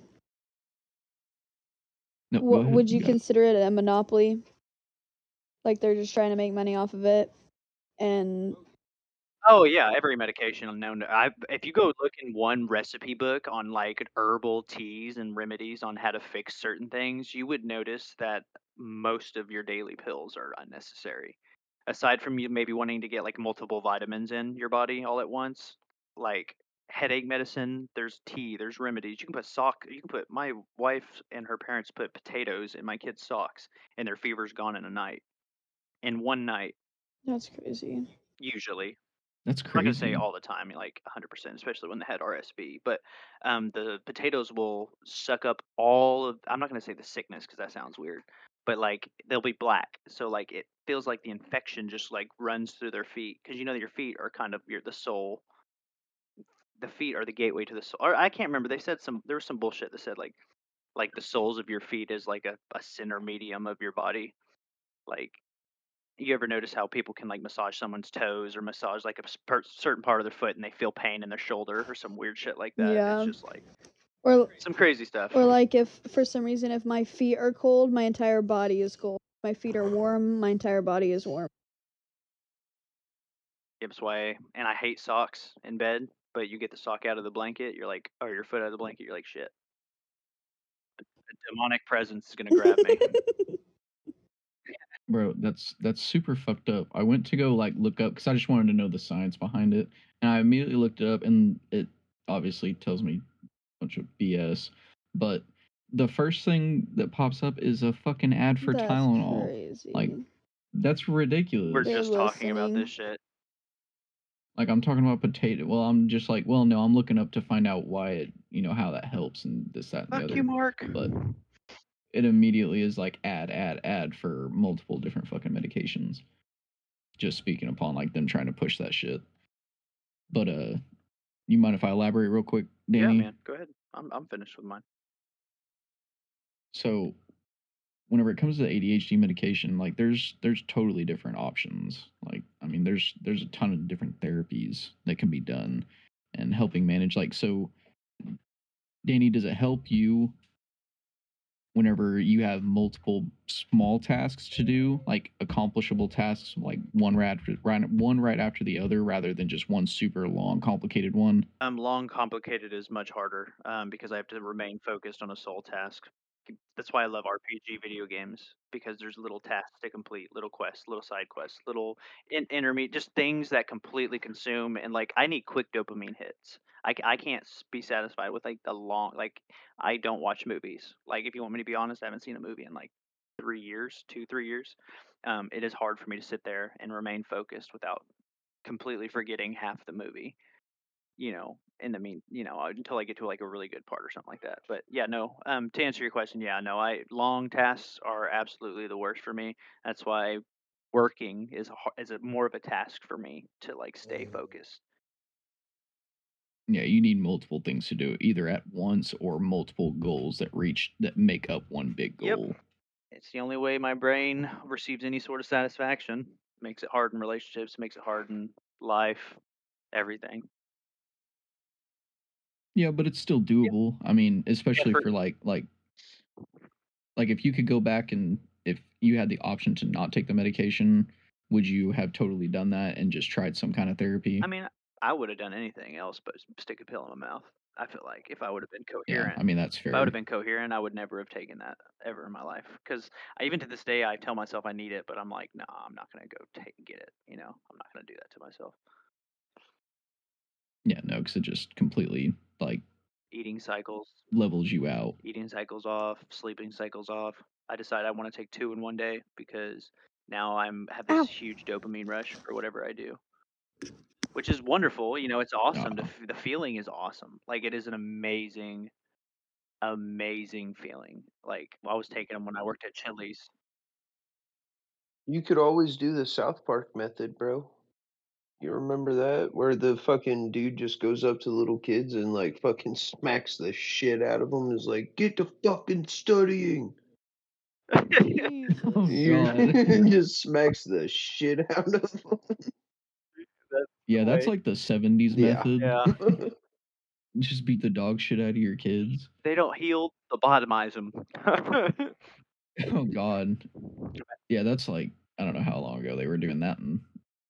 no, go What ahead. would you You got it. consider it a monopoly? Like they're just trying to make money off of it, and Oh yeah, every medication known to if you go look in one recipe book on like herbal teas and remedies on how to fix certain things, you would notice that most of your daily pills are unnecessary. Aside from you maybe wanting to get like multiple vitamins in your body all at once, like headache medicine, there's tea, there's remedies. You can put my wife and her parents put potatoes in my kids' socks and their fever's gone in a night. In one night, that's crazy. usually. That's I'm not gonna say crazy. all the time, like 100%, especially when they had RSV. But the potatoes will suck up all of. I'm not gonna say the sickness because that sounds weird, but like they'll be black, so like it feels like the infection just like runs through their feet because you know your feet are kind of the soul. The feet are the gateway to the soul. Or I can't remember. They said there was some bullshit that said like the soles of your feet is like a center medium of your body. Like you ever notice how people can like massage someone's toes or massage like certain part of their foot and they feel pain in their shoulder or some weird shit like that? It's Yeah. just like Or some crazy stuff. or like if for some reason if my feet are cold, my entire body is cold. If my feet are warm, my entire body is warm. Gibbs way, and I hate socks in bed. But you get the sock out of the blanket, you're like, or your foot out of the blanket, you're like, shit, a demonic presence is gonna grab me. Bro, that's super fucked up. I went to go like look up because I just wanted to know the science behind it, and I immediately looked it up, and it obviously tells me a bunch of BS. But the first thing that pops up is a fucking ad for That's Tylenol. crazy. Like, that's We're ridiculous. They're just talking about listening. this shit. Like, I'm talking about potato. Well, I'm just like, well, no, I'm looking up to find out why it, how that helps and this, that, and the Fuck you, other. Mark. But it immediately is like ad for multiple different fucking medications. Just speaking upon like them trying to push that shit. But you mind if I elaborate real quick, Yeah, Danny? man, go ahead. I'm finished with mine. So whenever it comes to ADHD medication, like there's totally different options. Like I mean, there's a ton of different therapies that can be done and helping manage. Like so, Danny, does it help you whenever you have multiple small tasks to do, like accomplishable tasks, like one right after the other, rather than just one super long, complicated one? Long complicated is much harder because I have to remain focused on a sole task. That's why I love RPG video games because there's little tasks to complete, little quests, little side quests, little intermediate, just things that completely consume. And like, I need quick dopamine hits. I can't be satisfied with like the long, like, I don't watch movies. Like, if you want me to be honest, I haven't seen a movie in like 3 years, 2, 3 years. It is hard for me to sit there and remain focused without completely forgetting half the movie. In the until I get to like a really good part or something like that. But yeah, no. To answer your question, yeah, no. Long tasks are absolutely the worst for me. That's why working is more of a task for me to like stay focused. Yeah, you need multiple things to do, either at once or multiple goals that make up one big Yep. goal. It's the only way my brain receives any sort of satisfaction. Makes it hard in relationships. Makes it hard in life. Everything. Yeah, but it's still doable. I mean, especially for- for like if you could go back and if you had the option to not take the medication, would you have totally done that and just tried some kind of therapy? I mean, I would have done anything else but stick a pill in my mouth. I feel like if I would have been Yeah, coherent. I mean that's If I would fair. have been coherent, I would never have taken that ever in my life. Because even to this day, I tell myself I need it, but I'm like, no, I'm not gonna go get it. I'm not gonna do that to myself. Yeah, no, because it just completely like Eating cycles levels you out. Eating cycles off, sleeping cycles off. I decide I want to take 2 in one day because now have this Ow. huge dopamine rush for whatever I do, which is wonderful. It's awesome. The feeling is awesome. Like it is an amazing, amazing feeling. Like I was taking them when I worked at Chili's. You could always do the South Park method, bro. You remember that? Where the fucking dude just goes up to little kids and like fucking smacks the shit out of them. Is like, get to fucking studying. Jesus. Oh god. Just smacks the shit out of them. Yeah, that's like the 70s Yeah. method. Yeah. Just beat the dog shit out of your kids. They don't heal, lobotomize them. Oh god. Yeah, that's like I don't know how long ago they were doing that in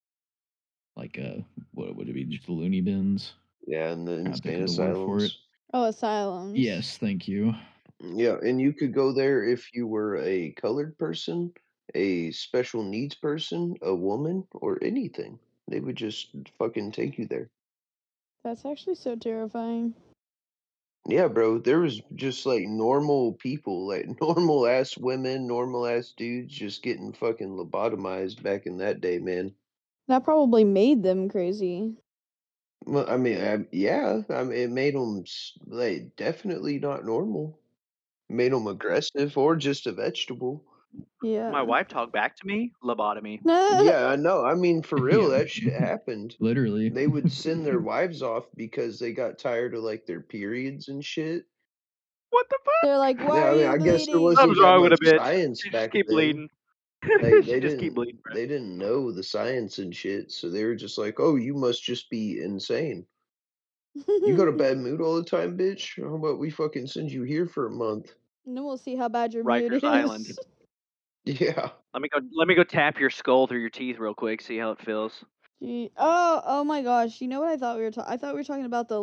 like what would it be, just the loony bins? Yeah, and the Trying to think insane of the word for it. asylums. Oh, asylums. Yes, thank you. Yeah, and you could go there if you were a colored person, a special needs person, a woman, or anything. They would just fucking take you there. That's actually so terrifying. Yeah, bro, there was just like normal people, like normal ass women, normal ass dudes just getting fucking lobotomized back in that day, man. That probably made them crazy. Well, I mean, yeah, I mean, it made them like definitely not normal. Made them aggressive or just a vegetable. Yeah. My wife talked back to me. Lobotomy. Yeah, I know. I mean, for real, Yeah. that shit happened. Literally. They would send their wives off because they got tired of like their periods and shit. What the fuck? They're like, why Yeah, I are mean, you I guess there bleeding? wasn't Something's that wrong with much a bitch. science She just back keep then. bleeding. Like She just keep bleeding. Bro. they didn't know the science and shit, so they were just like, "Oh, you must just be insane. You got a bad mood all the time, bitch. How about we fucking send you here for a month?" And then we'll see how bad your Rikers mood is. Island. Yeah. Let me go tap your skull through your teeth real quick. See how it feels. Oh my gosh! You know what I thought we were talking? I thought we were talking about the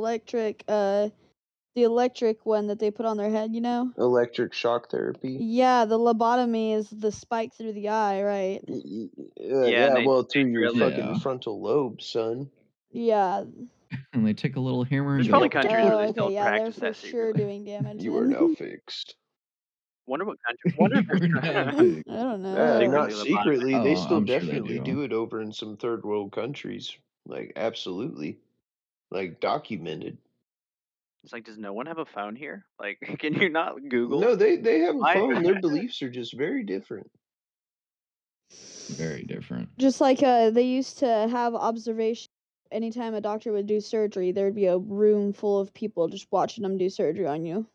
electric one that they put on their head. You know? Electric shock therapy. Yeah, the lobotomy is the spike through the eye, right? Yeah, well, through your drill it. fucking Yeah. frontal lobe, son. Yeah. And they take a little hammer There's and probably go. countries where they Oh, still okay. Yeah, they're practice for that sure secretly. doing damage. You are then. now fixed. Wonder what country. Wonder if You are there's now I fixed. don't know. Not lobotomy. secretly. They Oh, still I'm sure they definitely do. do it over in some third world countries. Like, absolutely. Like, documented. It's like, does no one have a phone here? Like, can you not Google? No, they have a Why- phone. Their beliefs are just very different. Very different. Just like they used to have observation. Anytime a doctor would do surgery, there'd be a room full of people just watching them do surgery on you.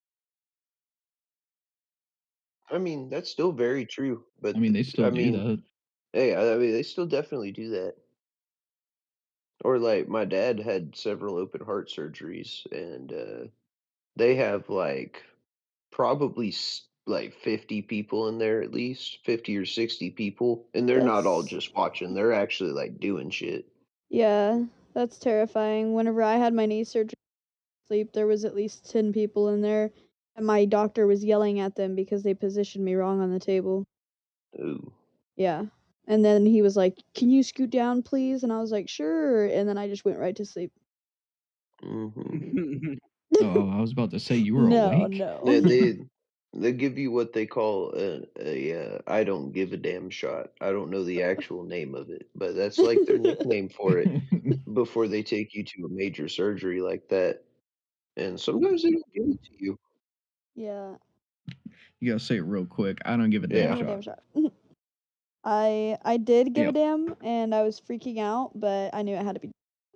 I mean, that's still very true. But I mean, they still do that. Hey, I mean, they still definitely do that. Or like, my dad had several open heart surgeries, and they have like probably like 50 people in there at least, 50 or 60 people, and they're not all That's- just watching. They're actually like doing shit. Yeah, that's terrifying. Whenever I had my knee surgery, sleep, there was at least 10 people in there, and my doctor was yelling at them because they positioned me wrong on the table. Ooh. Yeah. And then he was like, "Can you scoot down, please?" And I was like, "Sure." And then I just went right to sleep. Mm-hmm. Oh, I was about to say you were No, awake. no. Yeah, They give you what they call a I don't give a damn shot. I don't know the actual name of it, but that's like their nickname for it before they take you to a major surgery like that. And sometimes they don't give it to you. Yeah. You gotta say it real quick. I don't give a I damn Yeah. don't give a shot. damn shot. I did give a Yep. damn, and I was freaking out, but I knew it had to be.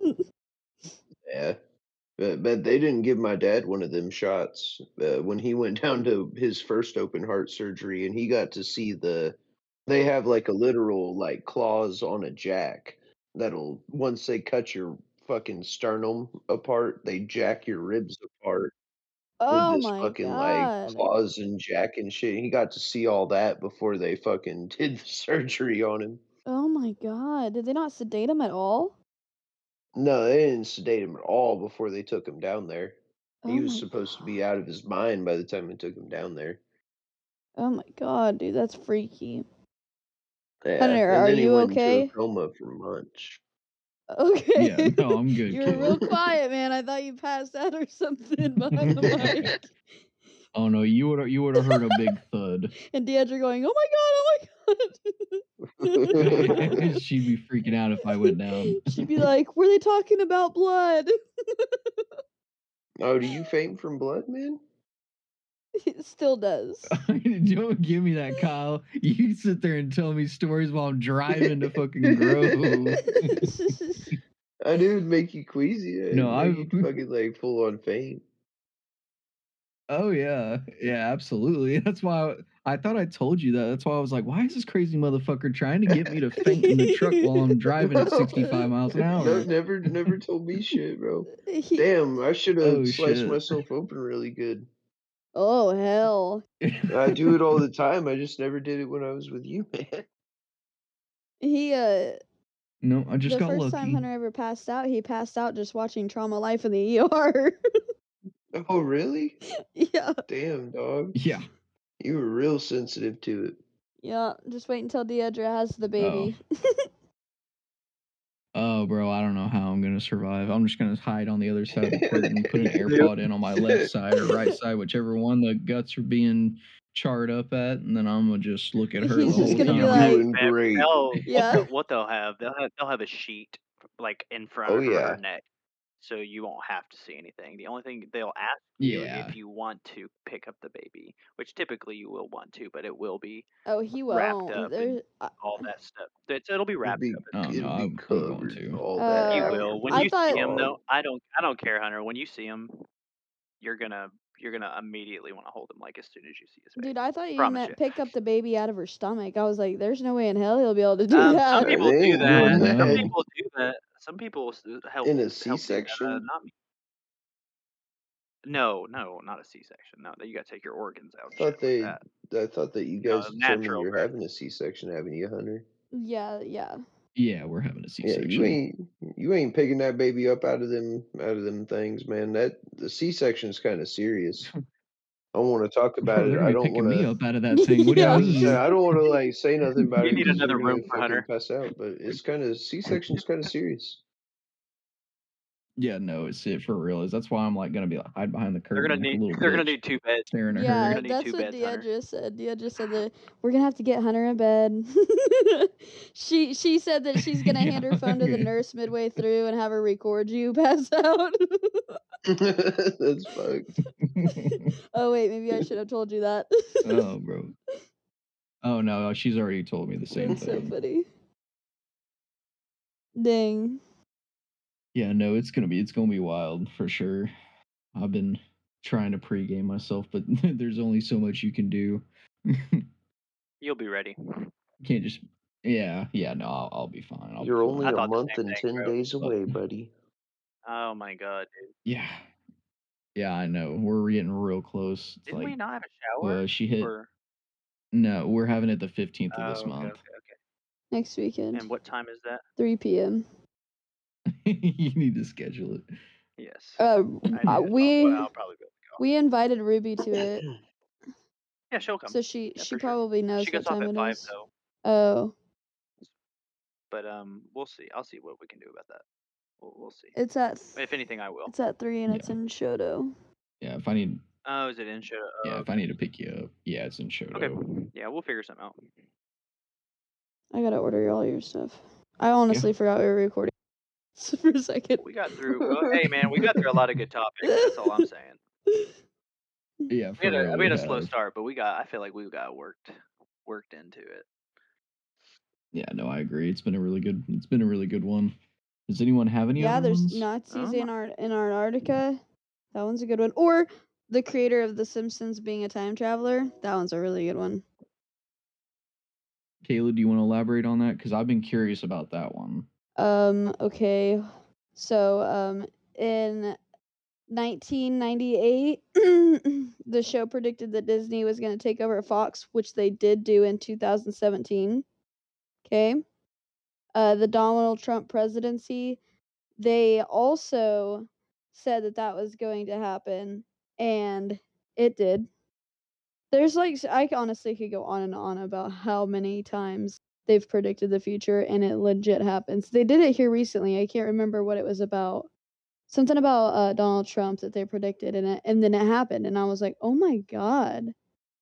Yeah. But they didn't give my dad one of them shots when he went down to his first open heart surgery, and he got to see they have like a literal like claws on a jack that'll once they cut your fucking sternum apart, they jack your ribs apart with Oh this my fucking like god. claws and jack and shit. He got to see all that before they fucking did the surgery on him. Oh my god. Did they not sedate him at all? No, they didn't sedate him at all before they took him down there. Oh He was my supposed to be god. out of his mind by the time they took him down there. Oh my god, dude, that's freaky. Yeah, Hunter, and are then he you went into a okay? coma for months. Okay. Yeah, no, I'm good, You were real kid. quiet, man. I thought you passed out or something behind the mic. Oh no, you would have heard a big thud. And Deidre going, "Oh my god, oh my god." She'd be freaking out if I went down. She'd be like, "Were they talking about blood?" Oh, do you faint from blood, man? It still does. Don't give me that, Kyle. You sit there and tell me stories while I'm driving to fucking Grove. I knew it'd make you queasy. It'd No, make you fucking like full on faint. Oh yeah, yeah, absolutely. That's why I thought I told you that. That's why I was like, why is this crazy motherfucker trying to get me to faint in the truck while I'm driving at 65 miles an No, hour? never told me shit, bro. He- Damn, I should Oh have sliced shit. myself open really good. oh hell. I do it all the time. I just never did it when I was with you, man. He No, I just the got first time lucky. Hunter ever passed out, he passed out just watching Trauma Life in the ER. Oh, really? Yeah. Damn, dog. Yeah. You were real sensitive to it. Yeah, just wait until Deidre has the Oh. baby. Oh, bro, I don't know how I'm gonna survive. I'm just gonna hide on the other side of the curtain, put an AirPod in on my left side or right side, whichever one the guts are being charred up at, and then I'm gonna just look at her He's the just whole gonna be time. like- doing great. Yeah. What they'll have, they'll have a sheet like in front Oh, of yeah. her neck, so you won't have to see anything. The only thing they'll ask you Yeah. if you want to pick up the baby, which typically you will want to, but it will be Oh, he wrapped won't. up and There's all that stuff. It'll be It'll wrapped be, up. Oh no, it'll be I'm going covered. to. All that. You Oh, will. When I you see thought- him, though, dog. I don't care, Hunter. When you see him, you're gonna immediately want to hold him like as soon as you see his face. Dude, I thought you Promise meant you. pick up the baby out of her stomach. I was like, there's no way in hell he'll be able to do Some that. people They do ain't doing that. Some that. people do that. Some people help In a help me, C-section? not me. No, not a C-section. No, you gotta take your organs out. I thought shit like that. I thought that you No, guys determined natural you're birth. having a C-section, haven't you, Hunter? Yeah. Yeah, we're having a Yeah, C-section. you ain't picking that baby up out of them things, man. That the C-section is kind of serious. I don't want to talk Bro, about they're it. gonna I be don't picking want me to. up out of that thing. What do Yeah. I you was just saying, mean? I don't want to like say nothing about You it need because you're another room gonna for fucking Hunter. pass out. But it's kind of C-section's kind of serious. Yeah, no, it's it for real. That's why I'm like gonna be like hide behind the They're curtain gonna like a need little they're gonna bitch, need 2 beds. staring at Yeah, her. gonna need that's 2 what beds, Hunter. Deidre said. Deidre said that we're gonna have to get Hunter in bed. she said that she's gonna hand her phone to the Yeah. nurse midway through and have her record you pass out. That's fucked. Oh wait, maybe I should have told you that. Oh, bro. Oh no, she's already told me the same That's so thing. funny. Dang. Yeah, no, it's gonna be wild for sure. I've been trying to pregame myself, but there's only so much you can do. You'll be ready. Can't just yeah, no, I'll be fine. I'll You're be only fine. I a thought the month same and thing, 10 bro. days away, buddy. Oh my god, dude. Yeah, I know. We're getting real close. It's Didn't we like not have a shower? she hit. Or No, we're having it the 15th of this okay, month. okay. Next weekend, And what time is that? 3 p.m. You need to schedule it. Yes. We I'll probably go. we invited Ruby to it, Yeah, she'll come. so she Yeah, for sure. probably knows She what goes off time at it 5 is. though. Oh, But we'll see. I'll see what we can do about that. We'll see. it's at If anything, I will. it's at 3 and Yeah. it's in Shoto. Yeah, if I need Oh, is it in Shoto? Yeah, Oh, if I need to pick you up, yeah, it's in okay. Shoto. Yeah, we'll figure something out. I gotta order all your stuff. I honestly forgot we were recording for a second. We got through. Well, hey, man, we got through a lot of good topics. That's all I'm saying. Yeah, for real. We had a slow start, but I feel like we got worked into it. Yeah, no, I agree. It's been a really good one. Does anyone have any other there's ones? Nazis in Antarctica. That one's a good one. Or the creator of The Simpsons being a time traveler. That one's a really good one. Kayla, do you want to elaborate on that? Because I've been curious about that one. Okay. So, in 1998, the show predicted that Disney was going to take over Fox, which they did do in 2017. Okay. The Donald Trump presidency, they also said that that was going to happen, and it did. There's I honestly could go on and on about how many times they've predicted the future, and it legit happens. They did it here recently. I can't remember what it was about. Something about Donald Trump that they predicted, and then it happened, and I was like, oh my god.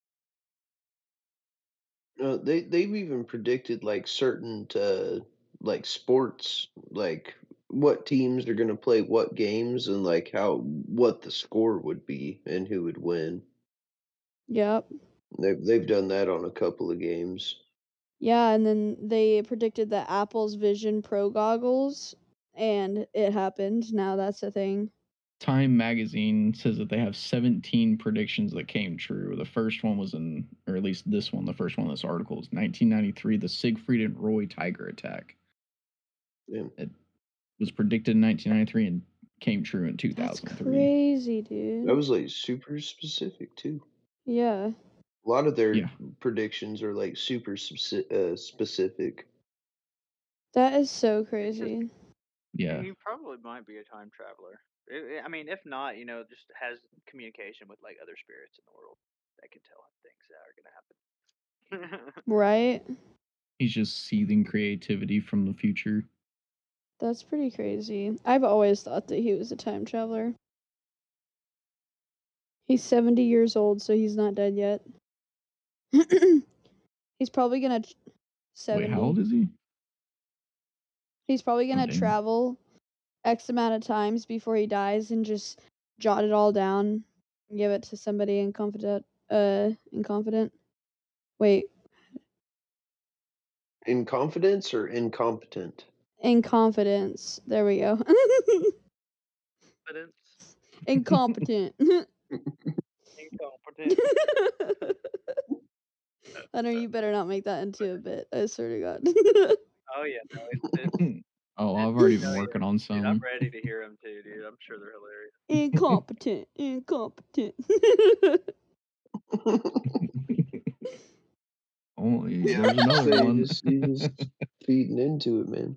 They've even predicted like certain like sports, like what teams are gonna play what games and like what the score would be and who would win. Yep. They've done that on a couple of games. Yeah, and then they predicted the Apple's Vision Pro goggles, and it happened. Now that's a thing. Time magazine says that they have 17 predictions that came true. The first one was or at least this one, the first one in this article is 1993, the Siegfried and Roy tiger attack. Yeah. It was predicted in 1993 and came true in 2003. That's crazy, dude. That was like super specific too. Yeah. A lot of their predictions are like super specific. That is so crazy. Yeah. He probably might be a time traveler. I mean, if not, just has communication with like other spirits in the world that can tell him things that are gonna happen. Right? He's just seething creativity from the future. That's pretty crazy. I've always thought that he was a time traveler. He's 70 years old, so he's not dead yet. He's probably gonna 70. Wait, how old is he? He's probably gonna travel X amount of times before he dies and just jot it all down and give it to somebody incompetent. Wait. In confidence or incompetent? In confidence. There we go. Incompetent. Incompetent. I know you better not make that into a bit. I swear to God. Oh yeah, no, it's oh, I've already been working on some. Dude, I'm ready to hear them too, dude. I'm sure they're hilarious. Incompetent. Oh, yeah, there's another one. Just feeding into it, man.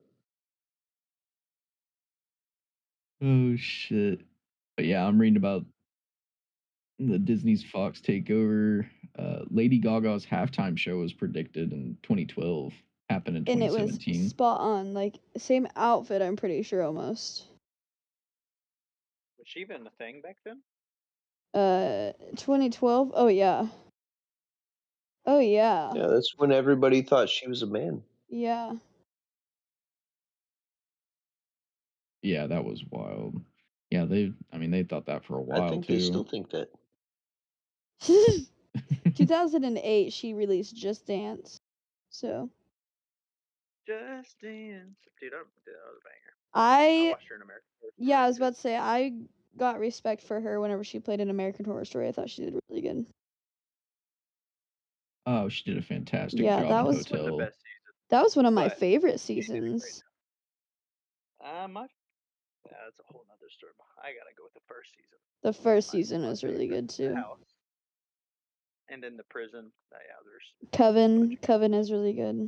Oh shit! But yeah, I'm reading about the Disney's Fox takeover. Lady Gaga's halftime show was predicted in 2012. Happened in 2017. And it was spot on, like same outfit. I'm pretty sure almost. Was she even a thing back then? 2012. Oh yeah. Oh yeah. Yeah, that's when everybody thought she was a man. Yeah. Yeah, that was wild. Yeah, they thought that for a while I think too. they still think that. 2008, she released Just Dance. So. Just Dance, dude. That was a banger. I watched her in American Horror Story. Yeah, I was about to say I got respect for her whenever she played in American Horror Story. I thought she did really good. Oh, she did a fantastic Yeah, job that in was Hotel. the best season. That was one of my favorite seasons. That's a whole nother story. I gotta go with the first season. The first season was really good too. And then the prison. Yeah, there's Coven is really good.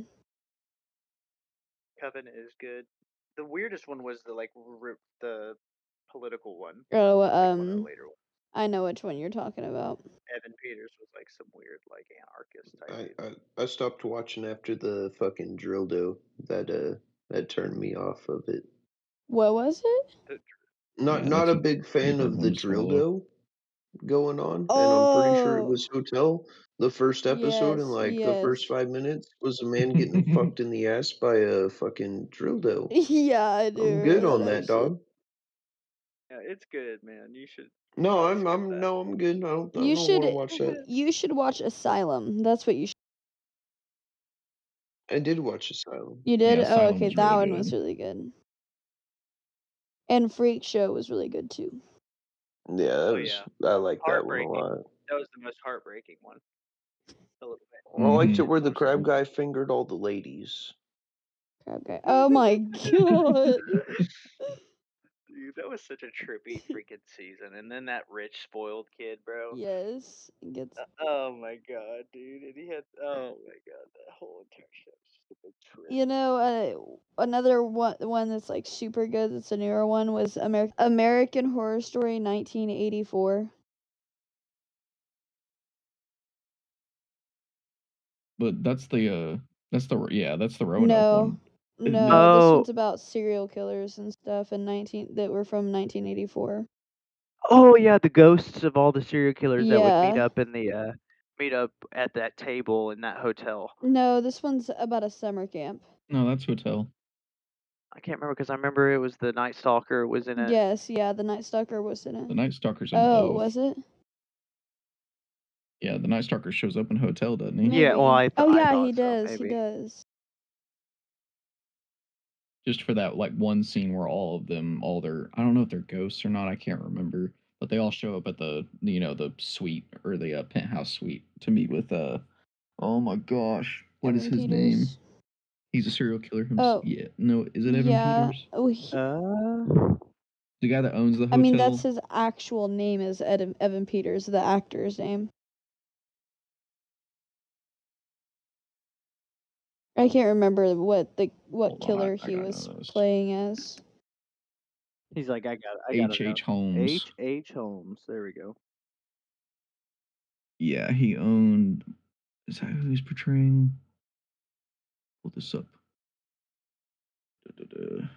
Coven is good. The weirdest one was the political one. Oh, one of the later ones. I know which one you're talking about. Evan Peters was like some weird anarchist type. I stopped watching after the fucking dildo. That turned me off of it. What was it? Not a big fan of the dildo. going on, and I'm pretty sure it Oh, was Hotel. The first episode in yes, like the first yes. 5 minutes was a man getting fucked in the ass by a fucking dildo. Yeah, I do I'm good remember on that that, shit. dog. Yeah, it's good, man. You should No, probably I'm skip I'm that. no, I'm good. I You don't want to should watch that. you should watch Asylum. That's what you should. I did watch Asylum. You Yeah, did? Oh, Asylum okay, was that really one was good. really good. And Freak Show was really good too. Yeah, Oh yeah, I like that one a heartbreaking. lot. That was the most heartbreaking one. A little bit. I liked it Mhm. where the More so. crab guy fingered all the ladies. Crab guy. Oh my god. Dude, that was such a trippy freaking season. And then that rich spoiled kid, bro. Yes. It gets Oh my god, dude. And he had oh my god, that whole entire show was just a big trip. you know, another one that's like super good. That's a newer one was American Horror Story 1984. But that's the Roanoke No, one. isn't it? no, this Oh, one's about serial killers and stuff in 19 that were from 1984. oh yeah, the ghosts of all the serial killers that would Yeah. meet up at that table in that hotel. No, this one's about a summer camp. No, that's Hotel. I can't remember because I remember it was the Night Stalker was in it. Yes, yeah, the Night Stalker was in it. The Night Stalker's in Oh, both. was it? Yeah, the Night Stalker shows up in Hotel, doesn't he? Maybe. Yeah, well, I Oh yeah, thought he so, does. He maybe. does. Just for that like one scene where all their I don't know if they're ghosts or not, I can't remember, but they all show up at the the suite or the penthouse suite to meet with oh my gosh, what is Evan his name? Peters. He's a serial killer himself. Oh, Yeah, no, is it Evan yeah. Peters? Oh, The guy that owns the I mean, that's hotel? his actual name is Evan Peters, the actor's name. I can't remember what Hold on, killer I he gotta was know this. playing as. He's like, I got H.H. Holmes. H. Holmes. There we go. Yeah, he owned. Is that who he's portraying? Pull this up. Da-da-da.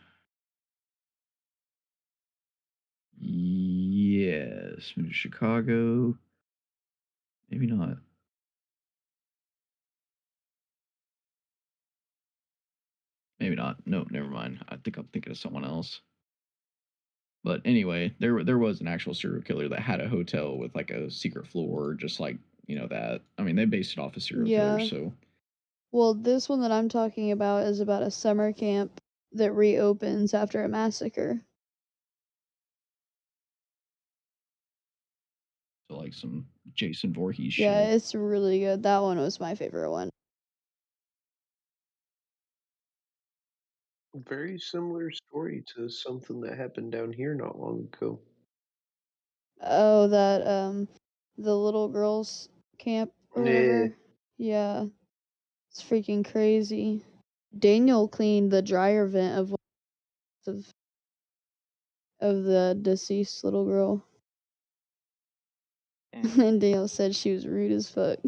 Yes, moved to Chicago. Maybe not. Maybe not. No, never mind. I think I'm thinking of someone else. But anyway, there was an actual serial killer that had a hotel with like a secret floor, just like that. I mean, they based it off of serial killers, Yeah. so Well, this one that I'm talking about is about a summer camp that reopens after a massacre. like some Jason Voorhees Yeah, shit. it's really good. That one was my favorite one. Very similar story to something that happened down here not long ago. Oh, that the little girls camp or Yeah. whatever. Yeah. It's freaking crazy. Daniel cleaned the dryer vent of the deceased little girl. Damn. And Daniel said she was rude as fuck.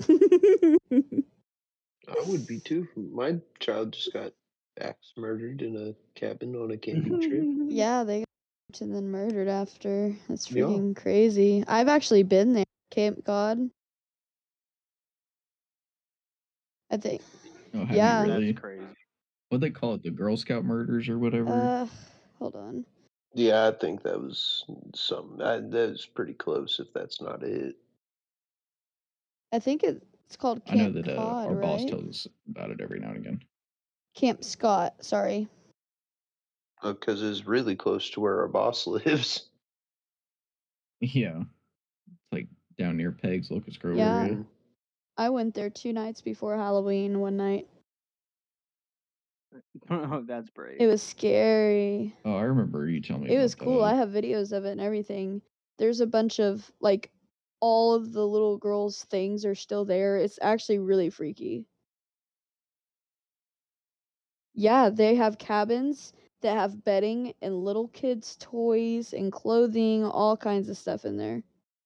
I would be too. My child just got axe murdered in a cabin on a camping trip. Yeah, they got raped and then murdered after. That's Yeah. freaking crazy. I've actually been there. Camp God. I think. Oh, have Yeah. you really? That's crazy. What they call it, the Girl Scout murders or whatever? Hold on. Yeah, I think that was something. That was pretty close, if that's not it. I think it's called I know Camp that Cod, our boss right? tells us about it every now and again. Camp Scott, sorry. Because it's really close to where our boss lives. Yeah, it's like down near Peg's Locust Grove Yeah. area. Mhm. I went there 2 nights before Halloween one night. Oh, that's brave. It was scary. Oh, I remember you telling me It was about cool. that. I have videos of it and everything. There's a bunch of like all of the little girls' things are still there. It's actually really freaky. Yeah, they have cabins that have bedding and little kids' toys and clothing, all kinds of stuff in there.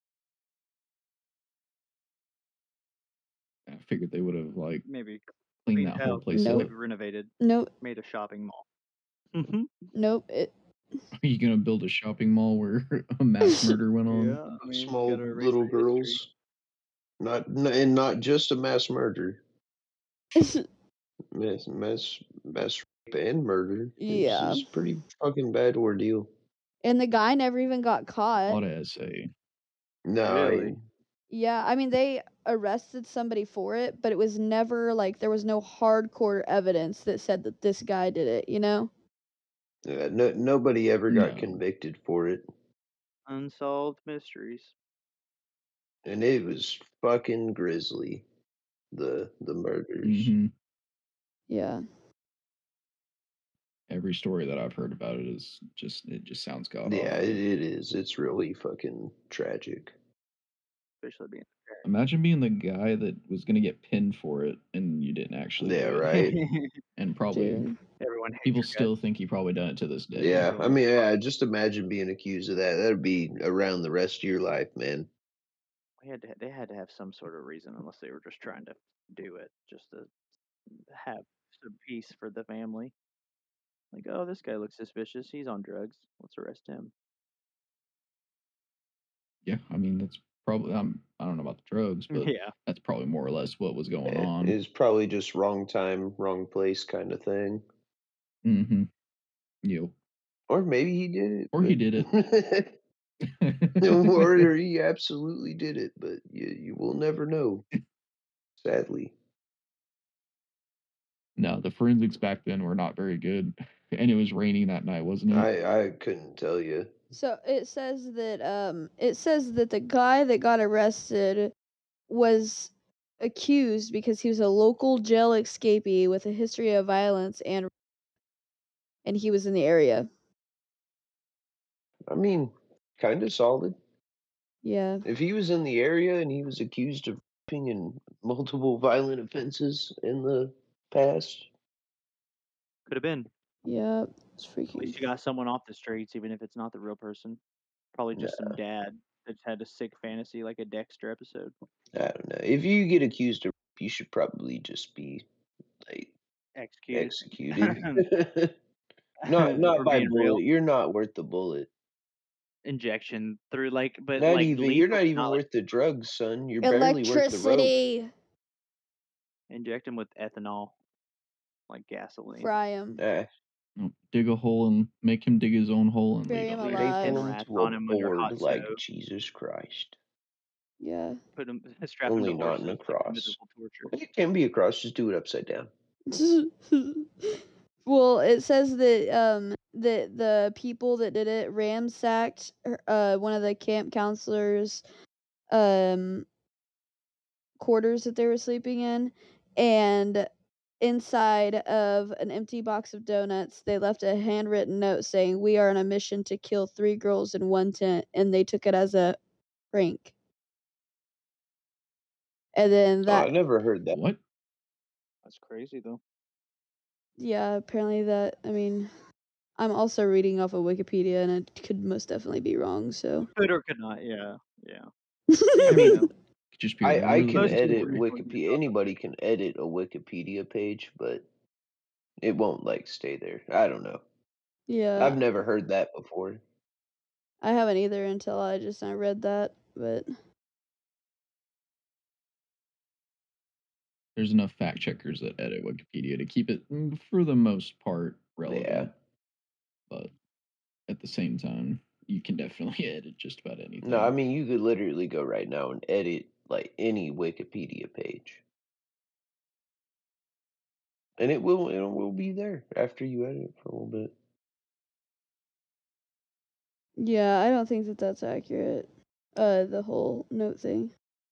I figured they would have like Maybe cleaned cleaned that whole out, place Nope. up. maybe renovated, Nope. made a shopping mall. Nope. Are you gonna build a shopping mall where a mass murder went on? Yeah, I mean, Small gotta erase little the history. girls. And not just a mass murder. Mass rape and murder. Yeah. It's pretty fucking bad ordeal. And the guy never even got A caught. lot of essay. No, Really? Yeah, I mean they arrested somebody for it, but it was never like there was no hardcore evidence that said that this guy did it, you know? nobody ever got No. convicted for it, Unsolved mysteries. and it was fucking grisly. The murders. Hmm. Yeah. Every story that I've heard about it is it just sounds god Yeah, awful. it is. It's really fucking tragic. Especially being Imagine being the guy that was gonna get pinned for it and you didn't actually Yeah, do it. right. And probably Dude. Everyone hates people your still guts. think he probably done it to this day. Yeah, I Everyone mean, yeah. Just imagine being accused of that. That'd be around the rest of your life, man. They had to have some sort of reason, unless they were just trying to do it just to have some peace for the family. Like, oh, this guy looks suspicious. He's on drugs. Let's arrest him. Yeah, I mean that's probably I don't know about the drugs, but Yeah. that's probably more or less what was going Yeah, on. it's probably just wrong time, wrong place kind of thing. Mm-hmm. Yep. Or maybe he did it. Or he did it. Or he absolutely did it, but you will never know. Sadly. No, the forensics back then were not very good. And it was raining that night, wasn't it? I couldn't tell you. So it says that the guy that got arrested was accused because he was a local jail escapee with a history of violence and he was in the area. I mean, kind of solid. Yeah. If he was in the area and he was accused of raping in multiple violent offenses in the past, Could have been. Yeah. It's At least freaking. you got someone off the streets, even if it's not the real person. Probably just no, some dad that had a sick fantasy, like a Dexter episode. I don't know. If you get accused of rape, you should probably just be like Executed. executed. Not We're by being real. bullet. You're not worth the bullet. Injection through but Not like even. You're lethal, not even not like worth the drugs, son. You're barely worth the rope. Electricity. inject him with ethanol, like gasoline. Fry him. Dig a hole and make him dig his own hole and Bury leave him him there. alive. Staple Pin him rats to on a him under hot board like stove. Jesus Christ. Yeah. Put him, strap him Only to not in horses, a like cross. miserable torture. It can be a cross. Just do it upside down. Well, it says that that the people that did it ransacked one of the camp counselors' quarters that they were sleeping in, and inside of an empty box of donuts, they left a handwritten note saying, "We are on a mission to kill 3 girls in one tent," and they took it as a prank. And then Oh, I that, never heard that. What? That's crazy though. yeah, apparently that, I mean, I'm also reading off of Wikipedia, and it could most definitely be wrong. So, Could or could not. Yeah, yeah. I mean, You know, Could just be a I rumor. can most people edit are just looking Wikipedia. Anybody can edit a Wikipedia page, but it won't like stay there. I don't know. yeah, I've never heard that before. I haven't either until I read that, but There's enough fact checkers that edit Wikipedia to keep it, for the most part, relevant. Yeah. But at the same time, you can definitely edit just about anything. No, I mean you could literally go right now and edit like any Wikipedia page. And it will be there after you edit it for a little bit. yeah, I don't think that that's accurate. The whole note thing.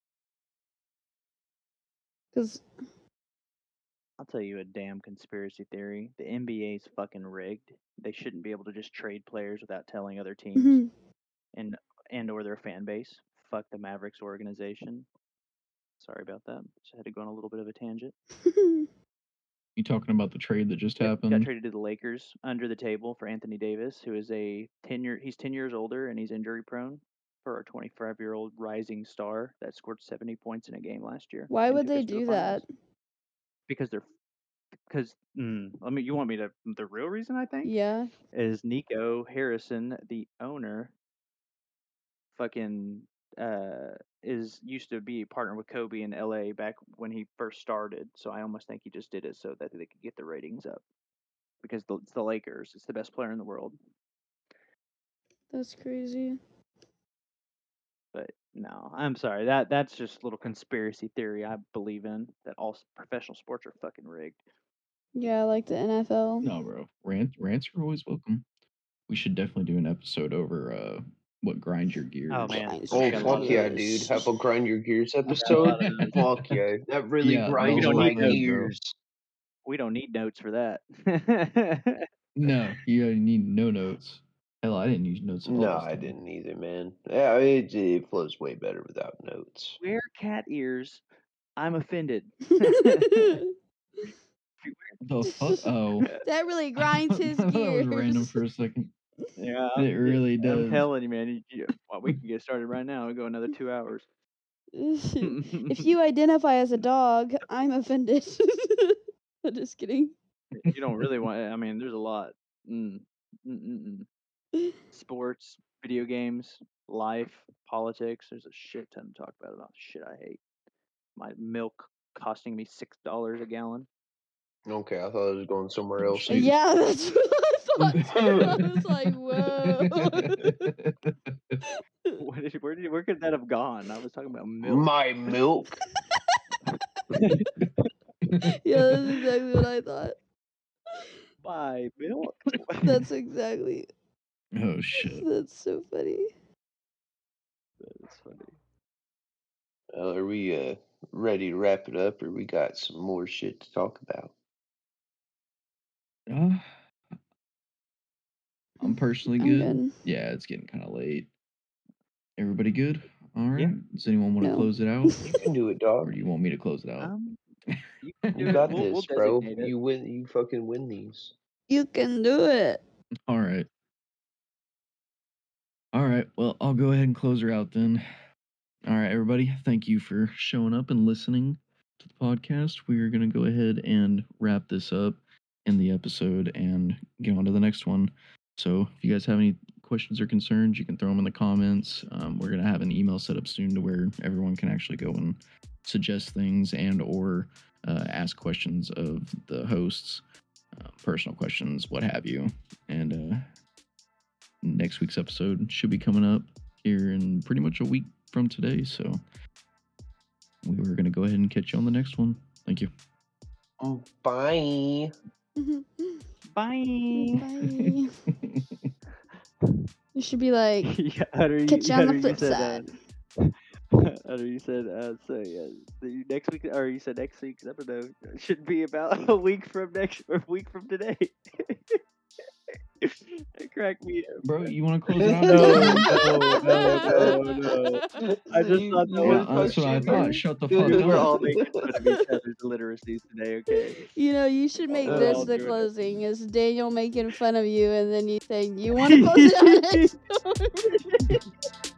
Because I'll tell you a damn conspiracy theory. The NBA's fucking rigged. They shouldn't be able to just trade players without telling other teams and or their fan base. Fuck the Mavericks organization. Sorry about that. Just had to go on a little bit of a tangent. You talking about the trade that just Got happened? traded to the Lakers under the table for Anthony Davis, who is he's 10 years older and he's injury prone, for a 25-year-old rising star that scored 70 points in a game last year. why and would took they us to the do finals. that? Because because you want me to the real reason I think Yeah. is Nico Harrison, the owner, fucking used to be a partner with Kobe in LA back when he first started. So I almost think he just did it so that they could get the ratings up because it's the Lakers. It's the best player in the world. That's crazy. But no, I'm sorry. That's just a little conspiracy theory I believe in, that all professional sports are fucking rigged. Yeah, like the NFL. No, bro. Rants are always welcome. We should definitely do an episode over what grinds your gears. Oh man, Grinds Oh, we got a lot fuck of yeah, those. dude. How about Grind Your Gears We got a episode? lot of those. Fuck yeah. That really Yeah, the grinds whole my thing, bro. gears. We don't need notes for that. No, you need no notes. Hell, I didn't need notes at all. No, this I time. didn't either, man. Yeah, it flows way better without notes. Wear cat ears. I'm offended. The fuck? Oh. That really grinds his That was random gears. for a second. Yeah, It really does. I'm telling you, man. Well, we can get started right now. We'll go another 2 hours. If you identify as a dog, I'm offended. I'm just kidding. You don't really want. I mean, there's a lot. Sports, video games, life, politics. There's a shit ton to talk about shit I hate. My milk costing me $6 a gallon. Okay, I thought I was going somewhere else. Shit. Yeah, that's what I thought too. I was like, whoa. Where could that have gone? I was talking about milk. My milk. Yeah, that's exactly what I thought. My milk. That's exactly. Oh shit. That's so funny. That's funny. Are we ready to wrap it up, or we got some more shit to talk about? I'm personally I'm good. good. Yeah, it's getting kind of late. Everybody good? All right. Yeah. Does anyone want to No. close it out, You can do it, or dog. do you want me to close it out? You can do You it. got We'll this, bro. designate it. You win. You fucking win these. You can do it. All right. All right. Well, I'll go ahead and close her out then. All right, everybody. Thank you for showing up and listening to the podcast. We are going to go ahead and wrap this up in the episode and get on to the next one. So if you guys have any questions or concerns, you can throw them in the comments. We're going to have an email set up soon to where everyone can actually go and suggest things and or ask questions of the hosts, personal questions, what have you. And next week's episode should be coming up here in pretty much a week from today. So we were going to go ahead and catch you on the next one. Thank you. Bye. Bye. Bye. You should be like, Yeah, Hunter, catch you on the Hunter, flip said, side. Hunter, you said, next week, or you said next week's episode should be about a week from today. It cracked me up. Bro, you want to close it out? No. I just thought that Yeah, was that's what I thought. Shut the Dude, fuck we're all up. making fun of each other's illiteracies today, okay? You know, you should make Oh, this I'll the do it. closing. Is Daniel making fun of you, and then you saying, you want to close it out next time?